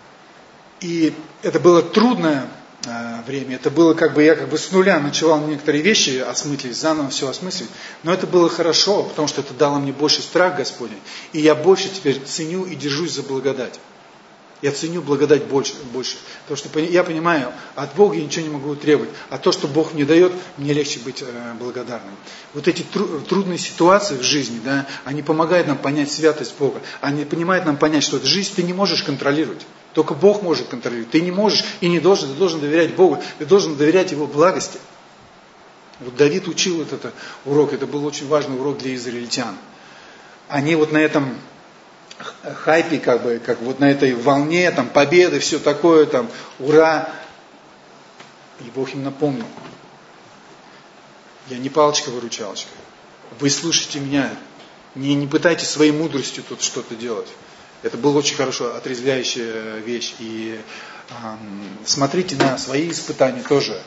И это было трудное э, время, это было как бы, я как бы с нуля начал некоторые вещи осмыслить, заново все осмыслить, но это было хорошо, потому что это дало мне больше страх Господень, и я больше теперь ценю и держусь за благодать. Я ценю благодать больше, больше. Потому что я понимаю, от Бога я ничего не могу требовать. А то, что Бог мне дает, мне легче быть э, благодарным. Вот эти тру- трудные ситуации в жизни, да, они помогают нам понять святость Бога. Они помогают нам понять, что эту жизнь ты не можешь контролировать. Только Бог может контролировать. Ты не можешь и не должен. Ты должен доверять Богу. Ты должен доверять Его благости. Вот Давид учил этот урок. Это был очень важный урок для израильтян. Они вот на этом хайпе, как бы, как вот на этой волне, там, победы, все такое, там, ура. И Бог им напомнил. Я не палочка-выручалочка. Вы слушайте меня. Не, не пытайтесь своей мудростью тут что-то делать. Это была очень хорошо отрезвляющая вещь. И эм, смотрите на свои испытания тоже.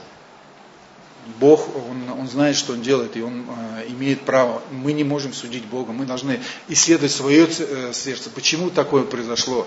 Бог, он, он знает, что Он делает, и Он э, имеет право. Мы не можем судить Бога, мы должны исследовать свое э, сердце, почему такое произошло.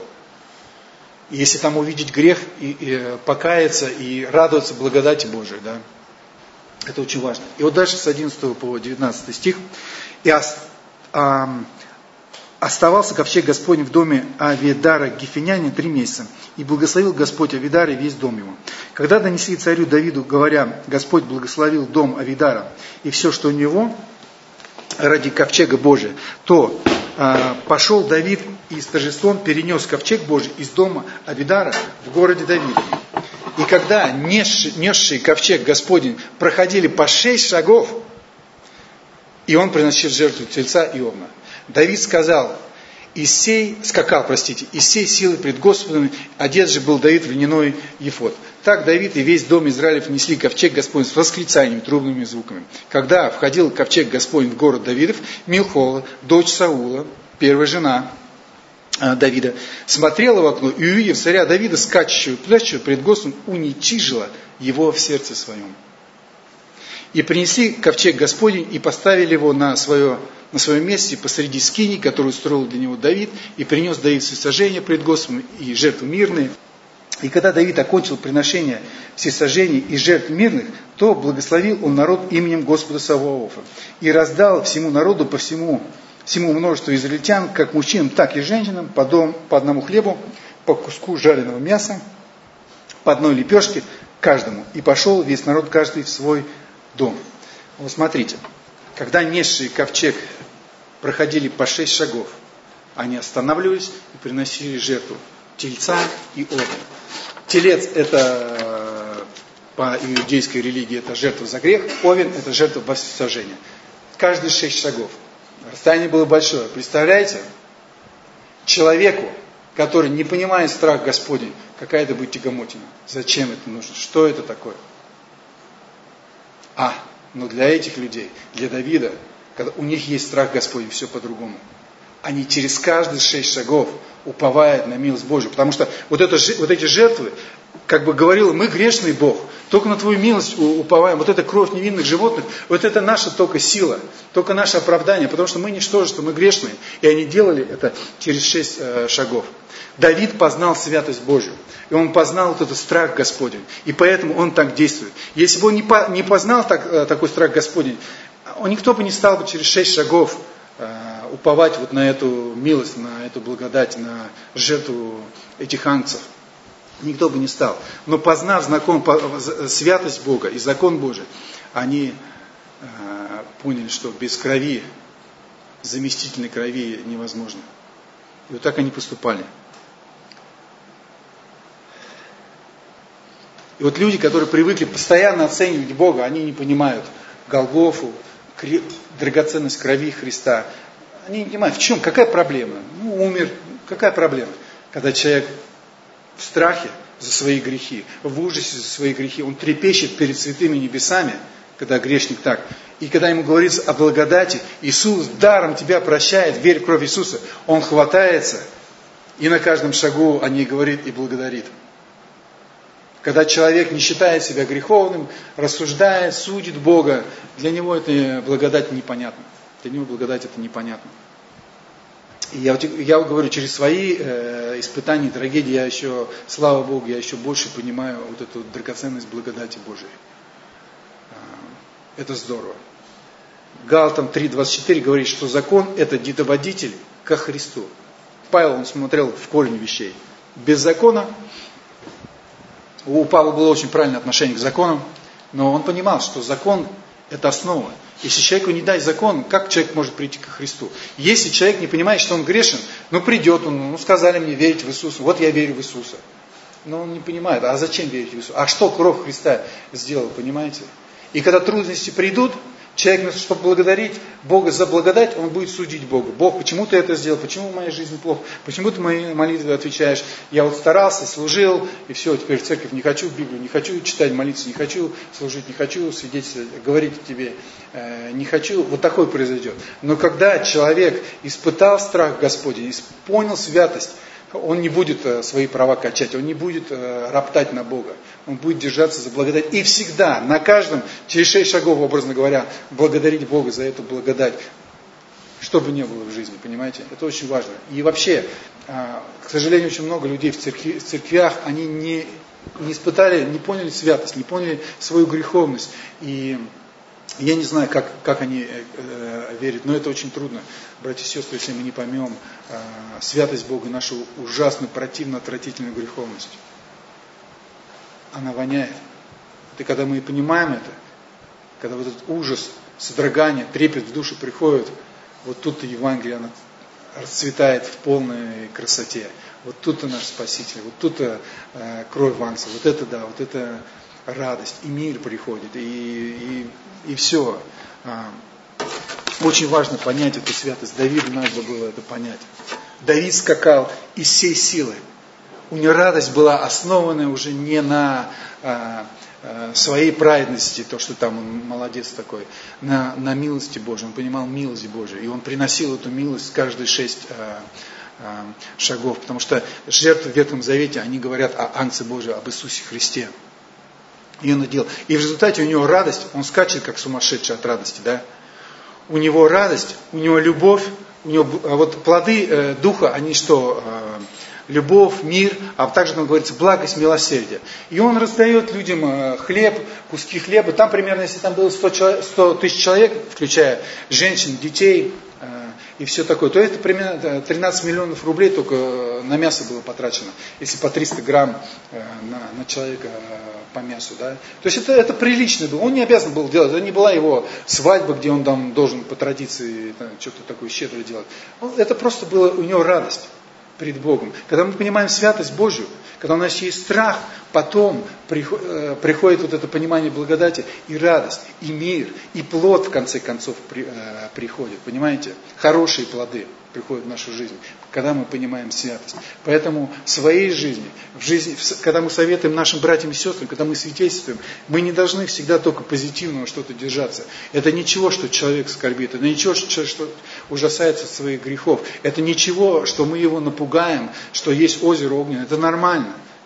И если там увидеть грех, и, и покаяться, и радоваться благодати Божией, да, это очень важно. И вот дальше с одиннадцатого по девятнадцатый стих. «И ос, э, оставался ковчег Господень в доме Авидара Гефеняне три месяца, и благословил Господь Авидара и весь дом его. Когда донесли царю Давиду, говоря, Господь благословил дом Авидара и все, что у него, ради ковчега Божия, то э, пошел Давид и с торжеством перенес ковчег Божий из дома Авидара в городе Давида. И когда несшие, несшие ковчег Господень проходили по шесть шагов, и он приносил в жертву тельца и овна, Давид сказал, из сей, скакал, простите, из сей силы пред Господом одет же был Давид в льняной ефод. Так Давид и весь дом Израилев несли ковчег Господень с восклицаниями, трубными звуками. Когда входил ковчег Господень в город Давидов, Милхола, дочь Саула, первая жена Давида, смотрела в окно и, увидев царя Давида, скачущего, плящего пред Господом, уничижила его в сердце своем. И принесли ковчег Господень и поставили его на свое на своем месте посреди скинии, которую строил для него Давид, и принес Давид всесожжения пред Господом и жертвы мирные. И когда Давид окончил приношение всесожжений и жертв мирных, то благословил он народ именем Господа Саваофа и раздал всему народу по всему, всему множеству израильтян, как мужчинам, так и женщинам, по, дом, по одному хлебу, по куску жареного мяса, по одной лепешке каждому. И пошел весь народ каждый в свой дом. Вот смотрите. Когда несшие ковчег проходили по шесть шагов, они останавливались и приносили жертву тельца и овна. Телец – это по иудейской религии это жертва за грех, овен – это жертва во всесожжение. Каждые шесть шагов. Расстояние было большое. Представляете? Человеку, который не понимает страх Господень, какая это будет тягомотина. Зачем это нужно? Что это такое? А, но для этих людей, для Давида, когда у них есть страх Господень, все по-другому. Они через каждые шесть шагов уповают на милость Божию. Потому что вот, это, вот эти жертвы, как бы говорил, мы грешный Бог, Только на Твою милость уповаем. Вот эта кровь невинных животных, вот это наша только сила, только наше оправдание, потому что мы ничтожество, мы грешные. И они делали это через шесть э, шагов. Давид познал святость Божию. И он познал вот этот страх Господень. И поэтому он так действует. Если бы он не, по, не познал так, такой страх Господень, он, никто бы не стал бы через шесть шагов э, уповать вот на эту милость, на эту благодать, на жертву этих ангцев. Никто бы не стал. Но познав знаком, святость Бога и закон Божий, они э, поняли, что без крови, заместительной крови невозможно. И вот так они поступали. И вот люди, которые привыкли постоянно оценивать Бога, они не понимают Голгофу, драгоценность крови Христа. Они не понимают, в чем, какая проблема? Ну, умер, какая проблема? Когда человек в страхе за свои грехи, в ужасе за свои грехи, он трепещет перед святыми небесами, когда грешник так. И когда ему говорится о благодати, Иисус даром тебя прощает, верь в кровь Иисуса, он хватается и на каждом шагу о ней говорит и благодарит. Когда человек не считает себя греховным, рассуждает, судит Бога, для него это благодать непонятна. Для него благодать это непонятно. И я, я говорю, через свои э, испытания, трагедии, я еще, слава Богу, я еще больше понимаю вот эту драгоценность благодати Божией. Это здорово. Галатам три двадцать четыре говорит, что закон это детоводитель ко Христу. Павел, он смотрел в корень вещей. Без закона, у Павла было очень правильное отношение к законам, но он понимал, что закон это основа. Если человеку не дать закон, как человек может прийти ко Христу? Если человек не понимает, что он грешен, ну придет он, ну сказали мне верить в Иисуса, вот я верю в Иисуса. Но он не понимает, а зачем верить в Иисуса? А что кровь Христа сделала, понимаете? И когда трудности придут, человек, чтобы благодарить Бога за благодать, он будет судить Бога. Бог, почему ты это сделал? Почему в моей жизни плохо? Почему ты мои молитвы отвечаешь? Я вот старался, служил, и все, теперь в церковь не хочу в Библию, не хочу читать, молиться, не хочу служить, не хочу свидетельствовать, говорить тебе, э, не хочу. Вот такое произойдет. Но когда человек испытал страх Господень, понял святость, он не будет свои права качать, он не будет роптать на Бога. Он будет держаться за благодать. И всегда, на каждом, через шесть шагов, образно говоря, благодарить Бога за эту благодать. Что бы ни было в жизни, понимаете? Это очень важно. И вообще, к сожалению, очень много людей в, церкви, в церквях, они не, не испытали, не поняли святость, не поняли свою греховность. И я не знаю, как, как они э, верят, но это очень трудно, братья и сестры, если мы не поймем э, святость Бога, нашу ужасную, противную, отвратительную греховность. Она воняет. И когда мы понимаем это, когда вот этот ужас, содрогание, трепет в душу приходит, вот тут-то Евангелие оно расцветает в полной красоте. Вот тут-то наш Спаситель, вот тут-то э, кровь Ванца, вот это да, вот это радость, и мир приходит, и, и, и все. Очень важно понять эту святость. Давиду надо было это понять. Давид скакал из всей силы. У него радость была основана уже не на а, а, своей праведности, то, что там он молодец такой, на, на милости Божией. Он понимал милость Божию, и он приносил эту милость каждые шесть а, а, шагов, потому что жертвы в Ветхом Завете, они говорят о Агнце Божьем, об Иисусе Христе. И он это делал. И в результате у него радость, он скачет как сумасшедший от радости, да? У него радость, у него любовь, у него а вот плоды э, духа, они что? Э, любовь, мир, а также там говорится благость, милосердие. И он раздает людям э, хлеб, куски хлеба. Там примерно, если там было сто тысяч человек, включая женщин, детей э, и все такое, то это примерно тринадцать миллионов рублей только на мясо было потрачено. Если по триста грамм э, на, на человека э, по мясу, да. То есть это, это прилично было. Он не обязан был делать. Это не была его свадьба, где он там должен по традиции там, что-то такое щедрое делать. Это просто было у него радость перед Богом. Когда мы понимаем святость Божью, когда у нас есть страх, потом приходит вот это понимание благодати и радость, и мир, и плод в конце концов приходит. Понимаете? Хорошие плоды приходят в нашу жизнь, когда мы понимаем святость. Поэтому в своей жизни, в жизни, когда мы советуем нашим братьям и сестрам, когда мы свидетельствуем, мы не должны всегда только позитивного что-то держаться. Это ничего, что человек скорбит, это ничего, что ужасается своих грехов, это ничего, что мы его напугаем, что есть озеро огненное, это нормально.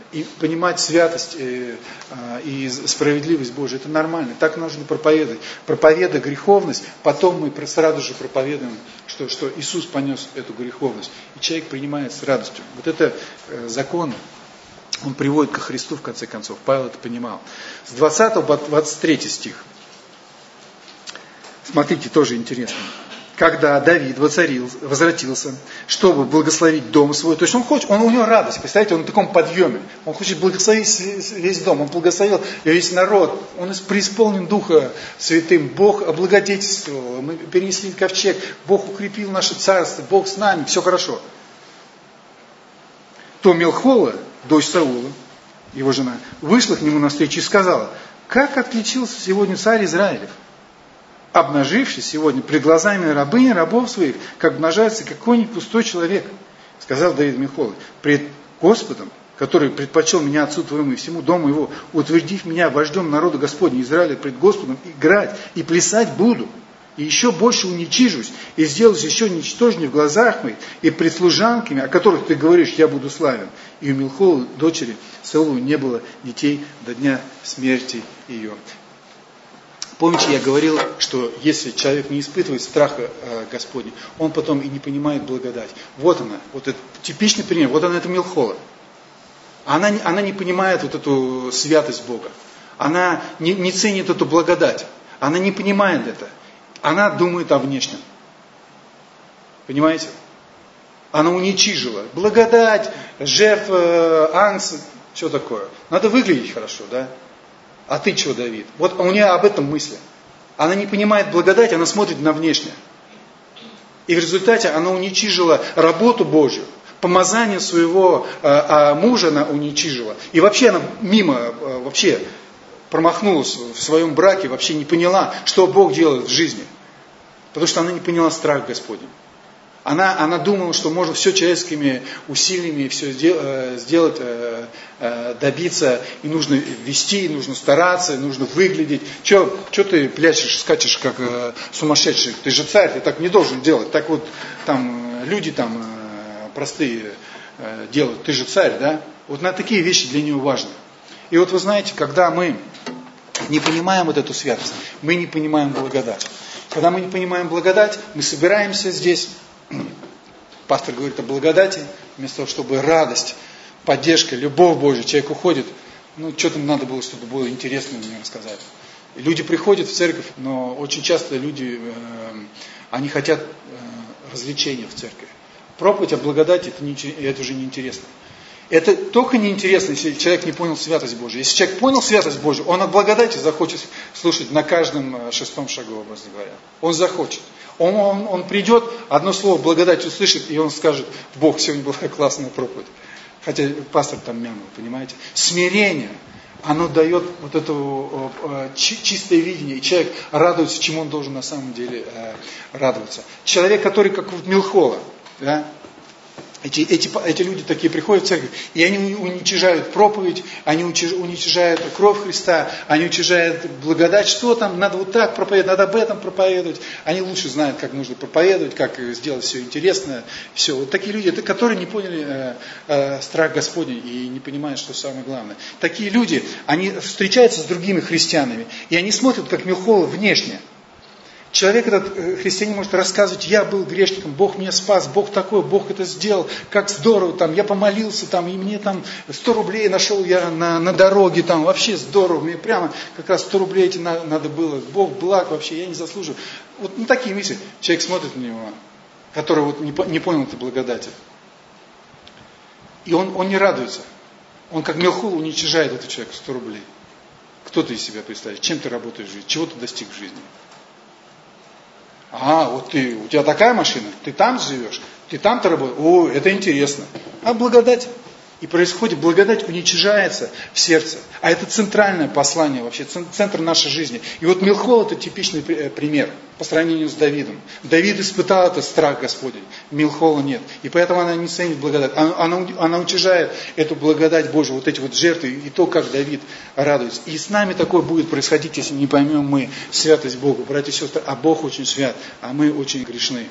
и понимать святость и, и справедливость Божию. Это нормально. Так нужно проповедовать. Проповедуя греховность, потом мы сразу же проповедуем, что, что Иисус понес эту греховность. И человек принимает с радостью. Вот это закон, он приводит ко Христу в конце концов. Павел это понимал. С двадцатого по двадцать третий стих. Смотрите, тоже интересно. Когда Давид воцарился, возвратился, чтобы благословить дом свой, то есть он хочет, он, у него радость, представляете, он на таком подъеме, он хочет благословить весь дом, он благословил весь народ, он преисполнен Духа Святым, Бог облагодетельствовал, мы перенесли ковчег, Бог укрепил наше царство, Бог с нами, все хорошо. То Мелхола, дочь Саула, его жена, вышла к нему навстречу и сказала: как отличился сегодня царь Израилев, обнажившись сегодня пред глазами рабыни рабов своих, как обнажается какой-нибудь пустой человек. Сказал Давид Мелхоле: пред Господом, который предпочел меня отцу твоему и всему дому его, утвердив меня вождем народа Господня Израиля, пред Господом играть и плясать буду, и еще больше уничижусь, и сделаюсь еще ничтожнее в глазах моих, и пред служанками, о которых ты говоришь, я буду славен. И у Мелхолы, дочери Саулу, не было детей до дня смерти ее. Помните, я говорил, что если человек не испытывает страха э, Господня, он потом и не понимает благодать. Вот она, вот это типичный пример, вот она, это Мелхола. Она, она не понимает вот эту святость Бога. Она не, не ценит эту благодать. Она не понимает это. Она думает о внешнем. Понимаете? Она уничижила. Благодать, жертва, ангел, что такое? Надо выглядеть хорошо, да? А ты чего, Давид? Вот у нее об этом мысли. Она не понимает благодать, она смотрит на внешнее. И в результате она уничижила работу Божью. Помазание своего а, а, мужа она уничижила. И вообще она мимо, а, вообще промахнулась в своем браке, вообще не поняла, что Бог делает в жизни. Потому что она не поняла страх Господень. Она, она думала, что можно все человеческими усилиями все сделать, добиться, и нужно вести, и нужно стараться, и нужно выглядеть. Че ты пляшешь, скачешь, как сумасшедший? Ты же царь, ты так не должен делать. Так вот там люди там простые делают, ты же царь, да? Вот на такие вещи для нее важны. И вот вы знаете, когда мы не понимаем вот эту святость, мы не понимаем благодать. Когда мы не понимаем благодать, мы собираемся здесь. Пастор говорит о благодати, вместо того, чтобы радость, поддержка, любовь Божия, человек уходит, ну, что-то надо было, чтобы было интересно мне рассказать. И люди приходят в церковь, но очень часто люди, э, они хотят э, развлечения в церкви. Проповедь о благодати, это, не, это уже неинтересно. Это только неинтересно, если человек не понял святость Божию. Если человек понял святость Божию, он о благодати захочет слушать на каждом шестом шагу, образно говоря. Он захочет. Он, он, он придет, одно слово благодать услышит, и он скажет: Бог, сегодня была классная проповедь. Хотя пастор там мямил, понимаете. Смирение, оно дает вот это э, чистое видение, и человек радуется, чему он должен на самом деле э, радоваться. Человек, который как вот Мелхола, да, Эти, эти, эти люди такие приходят в церковь, и они уничижают проповедь, они уничижают кровь Христа, они уничижают благодать. Что там, надо вот так проповедовать, надо об этом проповедовать. Они лучше знают, как нужно проповедовать, как сделать все интересное. Все. Вот такие люди, которые не поняли э, э, страх Господень и не понимают, что самое главное. Такие люди, они встречаются с другими христианами, и они смотрят, как Мелхола, внешне. Человек, этот христианин, может рассказывать: я был грешником, Бог меня спас, Бог такой, Бог это сделал, как здорово, там, я помолился, там, и мне там сто рублей нашел я на, на дороге, там, вообще здорово, мне прямо как раз сто рублей эти на, надо было, Бог благ вообще, я не заслуживаю. Вот на такие мысли человек смотрит на него, который вот не, не понял этой благодати. И он, он не радуется. Он как Мелхола уничижает этого человека: сто рублей. Кто ты из себя представляешь? Чем ты работаешь в жизни? Чего ты достиг в жизни? А, вот ты, у тебя такая машина, ты там живешь, ты там-то работаешь, о, это интересно. А благодать? И происходит, благодать уничижается в сердце. А это центральное послание вообще, центр нашей жизни. И вот Мелхола — это типичный пример по сравнению с Давидом. Давид испытал этот страх Господень, Мелхола нет. И поэтому она не ценит благодать. Она, она, она уничижает эту благодать Божию, вот эти вот жертвы, и то, как Давид радуется. И с нами такое будет происходить, если не поймем мы святость Бога. Братья и сестры, а Бог очень свят, а мы очень грешны.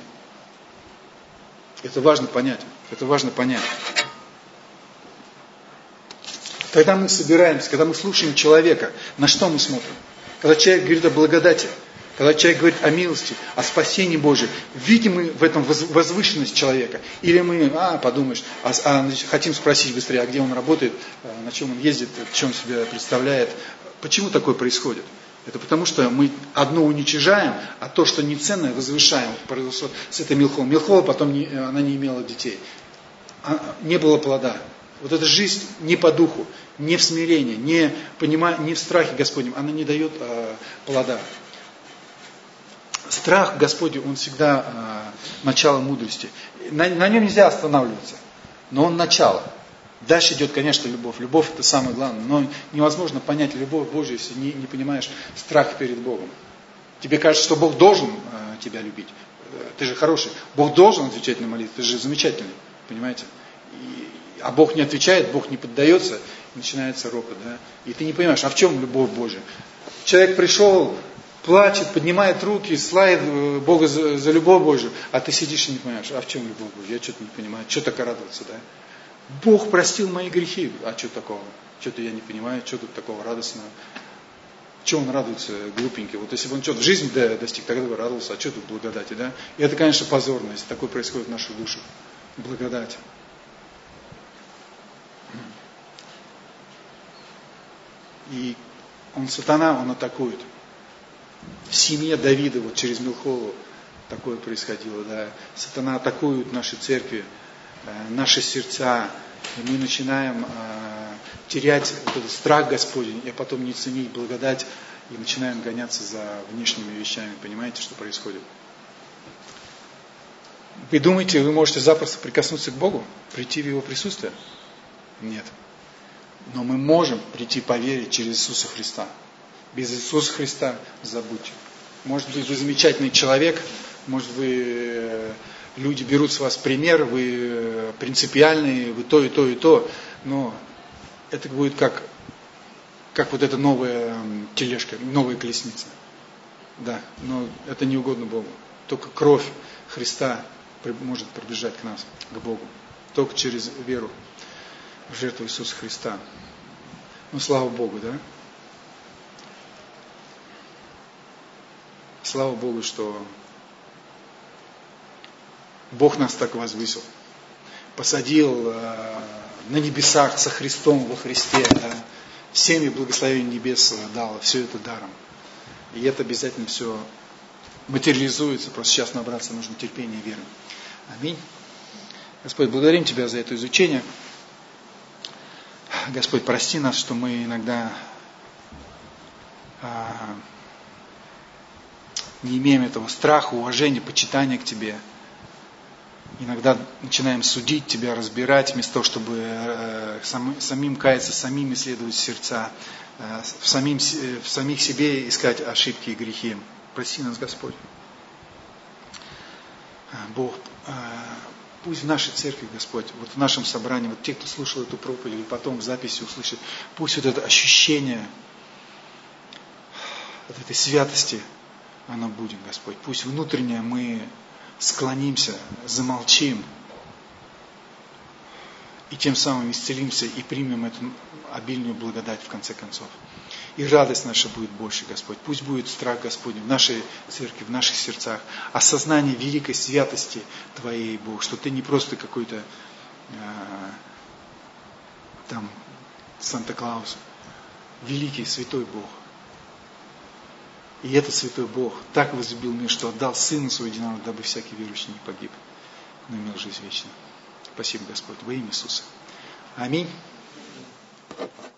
Это важно понять. Это важно понять. Когда мы собираемся, когда мы слушаем человека, на что мы смотрим? Когда человек говорит о благодати, когда человек говорит о милости, о спасении Божьем, видим мы в этом возвышенность человека? Или мы, а, подумаешь, а, а, хотим спросить быстрее, а где он работает, на чем он ездит, что он себя представляет? Почему такое происходит? Это потому, что мы одно уничижаем, а то, что неценное, возвышаем. Произошло с этой Милхолой. Милхола потом не, она не имела детей. Не было плода. Вот эта жизнь не по духу, не в смирении, не, понимая, не в страхе Господнем, она не дает а, плода. Страх Господень, он всегда а, начало мудрости. На, на нем нельзя останавливаться, но он начало. Дальше идет, конечно, любовь. Любовь это самое главное. Но невозможно понять любовь Божию, если не, не понимаешь страх перед Богом. Тебе кажется, что Бог должен а, тебя любить. Ты же хороший. Бог должен отвечать на молитву. Ты же замечательный. Понимаете? И, а Бог не отвечает, Бог не поддается. Начинается ропот. Да? И ты не понимаешь, а в чем любовь Божия? Человек пришел, плачет, поднимает руки, славит Бога за, за любовь Божию. А ты сидишь и не понимаешь, а в чем любовь Божия? Я что-то не понимаю. Что так радоваться, да? Бог простил мои грехи. А что такого? Что-то я не понимаю, что тут такого радостного? Чего он радуется, глупенький? Вот если бы он что-то в жизни достиг, тогда бы радовался. А что тут благодати, да? И это, конечно, позорно, если такое происходит в нашу душу. Благодать. И он, сатана, он атакует. В семье Давида, вот через Милхолу такое происходило, да. Сатана атакует наши церкви, наши сердца, и мы начинаем э, терять вот этот страх Господень, и потом не ценить благодать, и начинаем гоняться за внешними вещами. Понимаете, что происходит? Вы думаете, вы можете запросто прикоснуться к Богу, прийти в Его присутствие? Нет. Но мы можем прийти по вере через Иисуса Христа. Без Иисуса Христа забудьте. Может быть, вы замечательный человек, может, вы... Люди берут с вас пример, вы принципиальные, вы то и то и то, но это будет как, как вот эта новая тележка, новая колесница. Да, но это не угодно Богу. Только кровь Христа может приближать к нас, к Богу. Только через веру в жертву Иисуса Христа. Ну, слава Богу, да? Слава Богу, что Бог нас так возвысил, посадил э, на небесах со Христом во Христе, да, всеми благословения небес дал, все это даром. И это обязательно все материализуется, просто сейчас набраться нужно терпения и веры. Аминь. Господь, благодарим Тебя за это изучение. Господь, прости нас, что мы иногда э, не имеем этого страха, уважения, почитания к Тебе. Иногда начинаем судить Тебя, разбирать, вместо того, чтобы э, сам, самим каяться, самим исследовать сердца, э, в, самим, в самих себе искать ошибки и грехи. Прости нас, Господь. Бог, э, пусть в нашей церкви, Господь, вот в нашем собрании, вот те, кто слушал эту проповедь, или потом в записи услышит, пусть вот это ощущение вот этой святости, оно будет, Господь. Пусть внутренне мы склонимся, замолчим и тем самым исцелимся и примем эту обильную благодать в конце концов. И радость наша будет больше, Господь. Пусть будет страх Господень в нашей церкви, в наших сердцах. Осознание великой святости Твоей, Бог, что Ты не просто какой-то э, там Санта-Клаус, великий, святой Бог. И этот святой Бог так возлюбил мир, что отдал Сына Своего единородного, дабы всякий верующий не погиб, но имел жизнь вечную. Спасибо, Господь, во имя Иисуса. Аминь.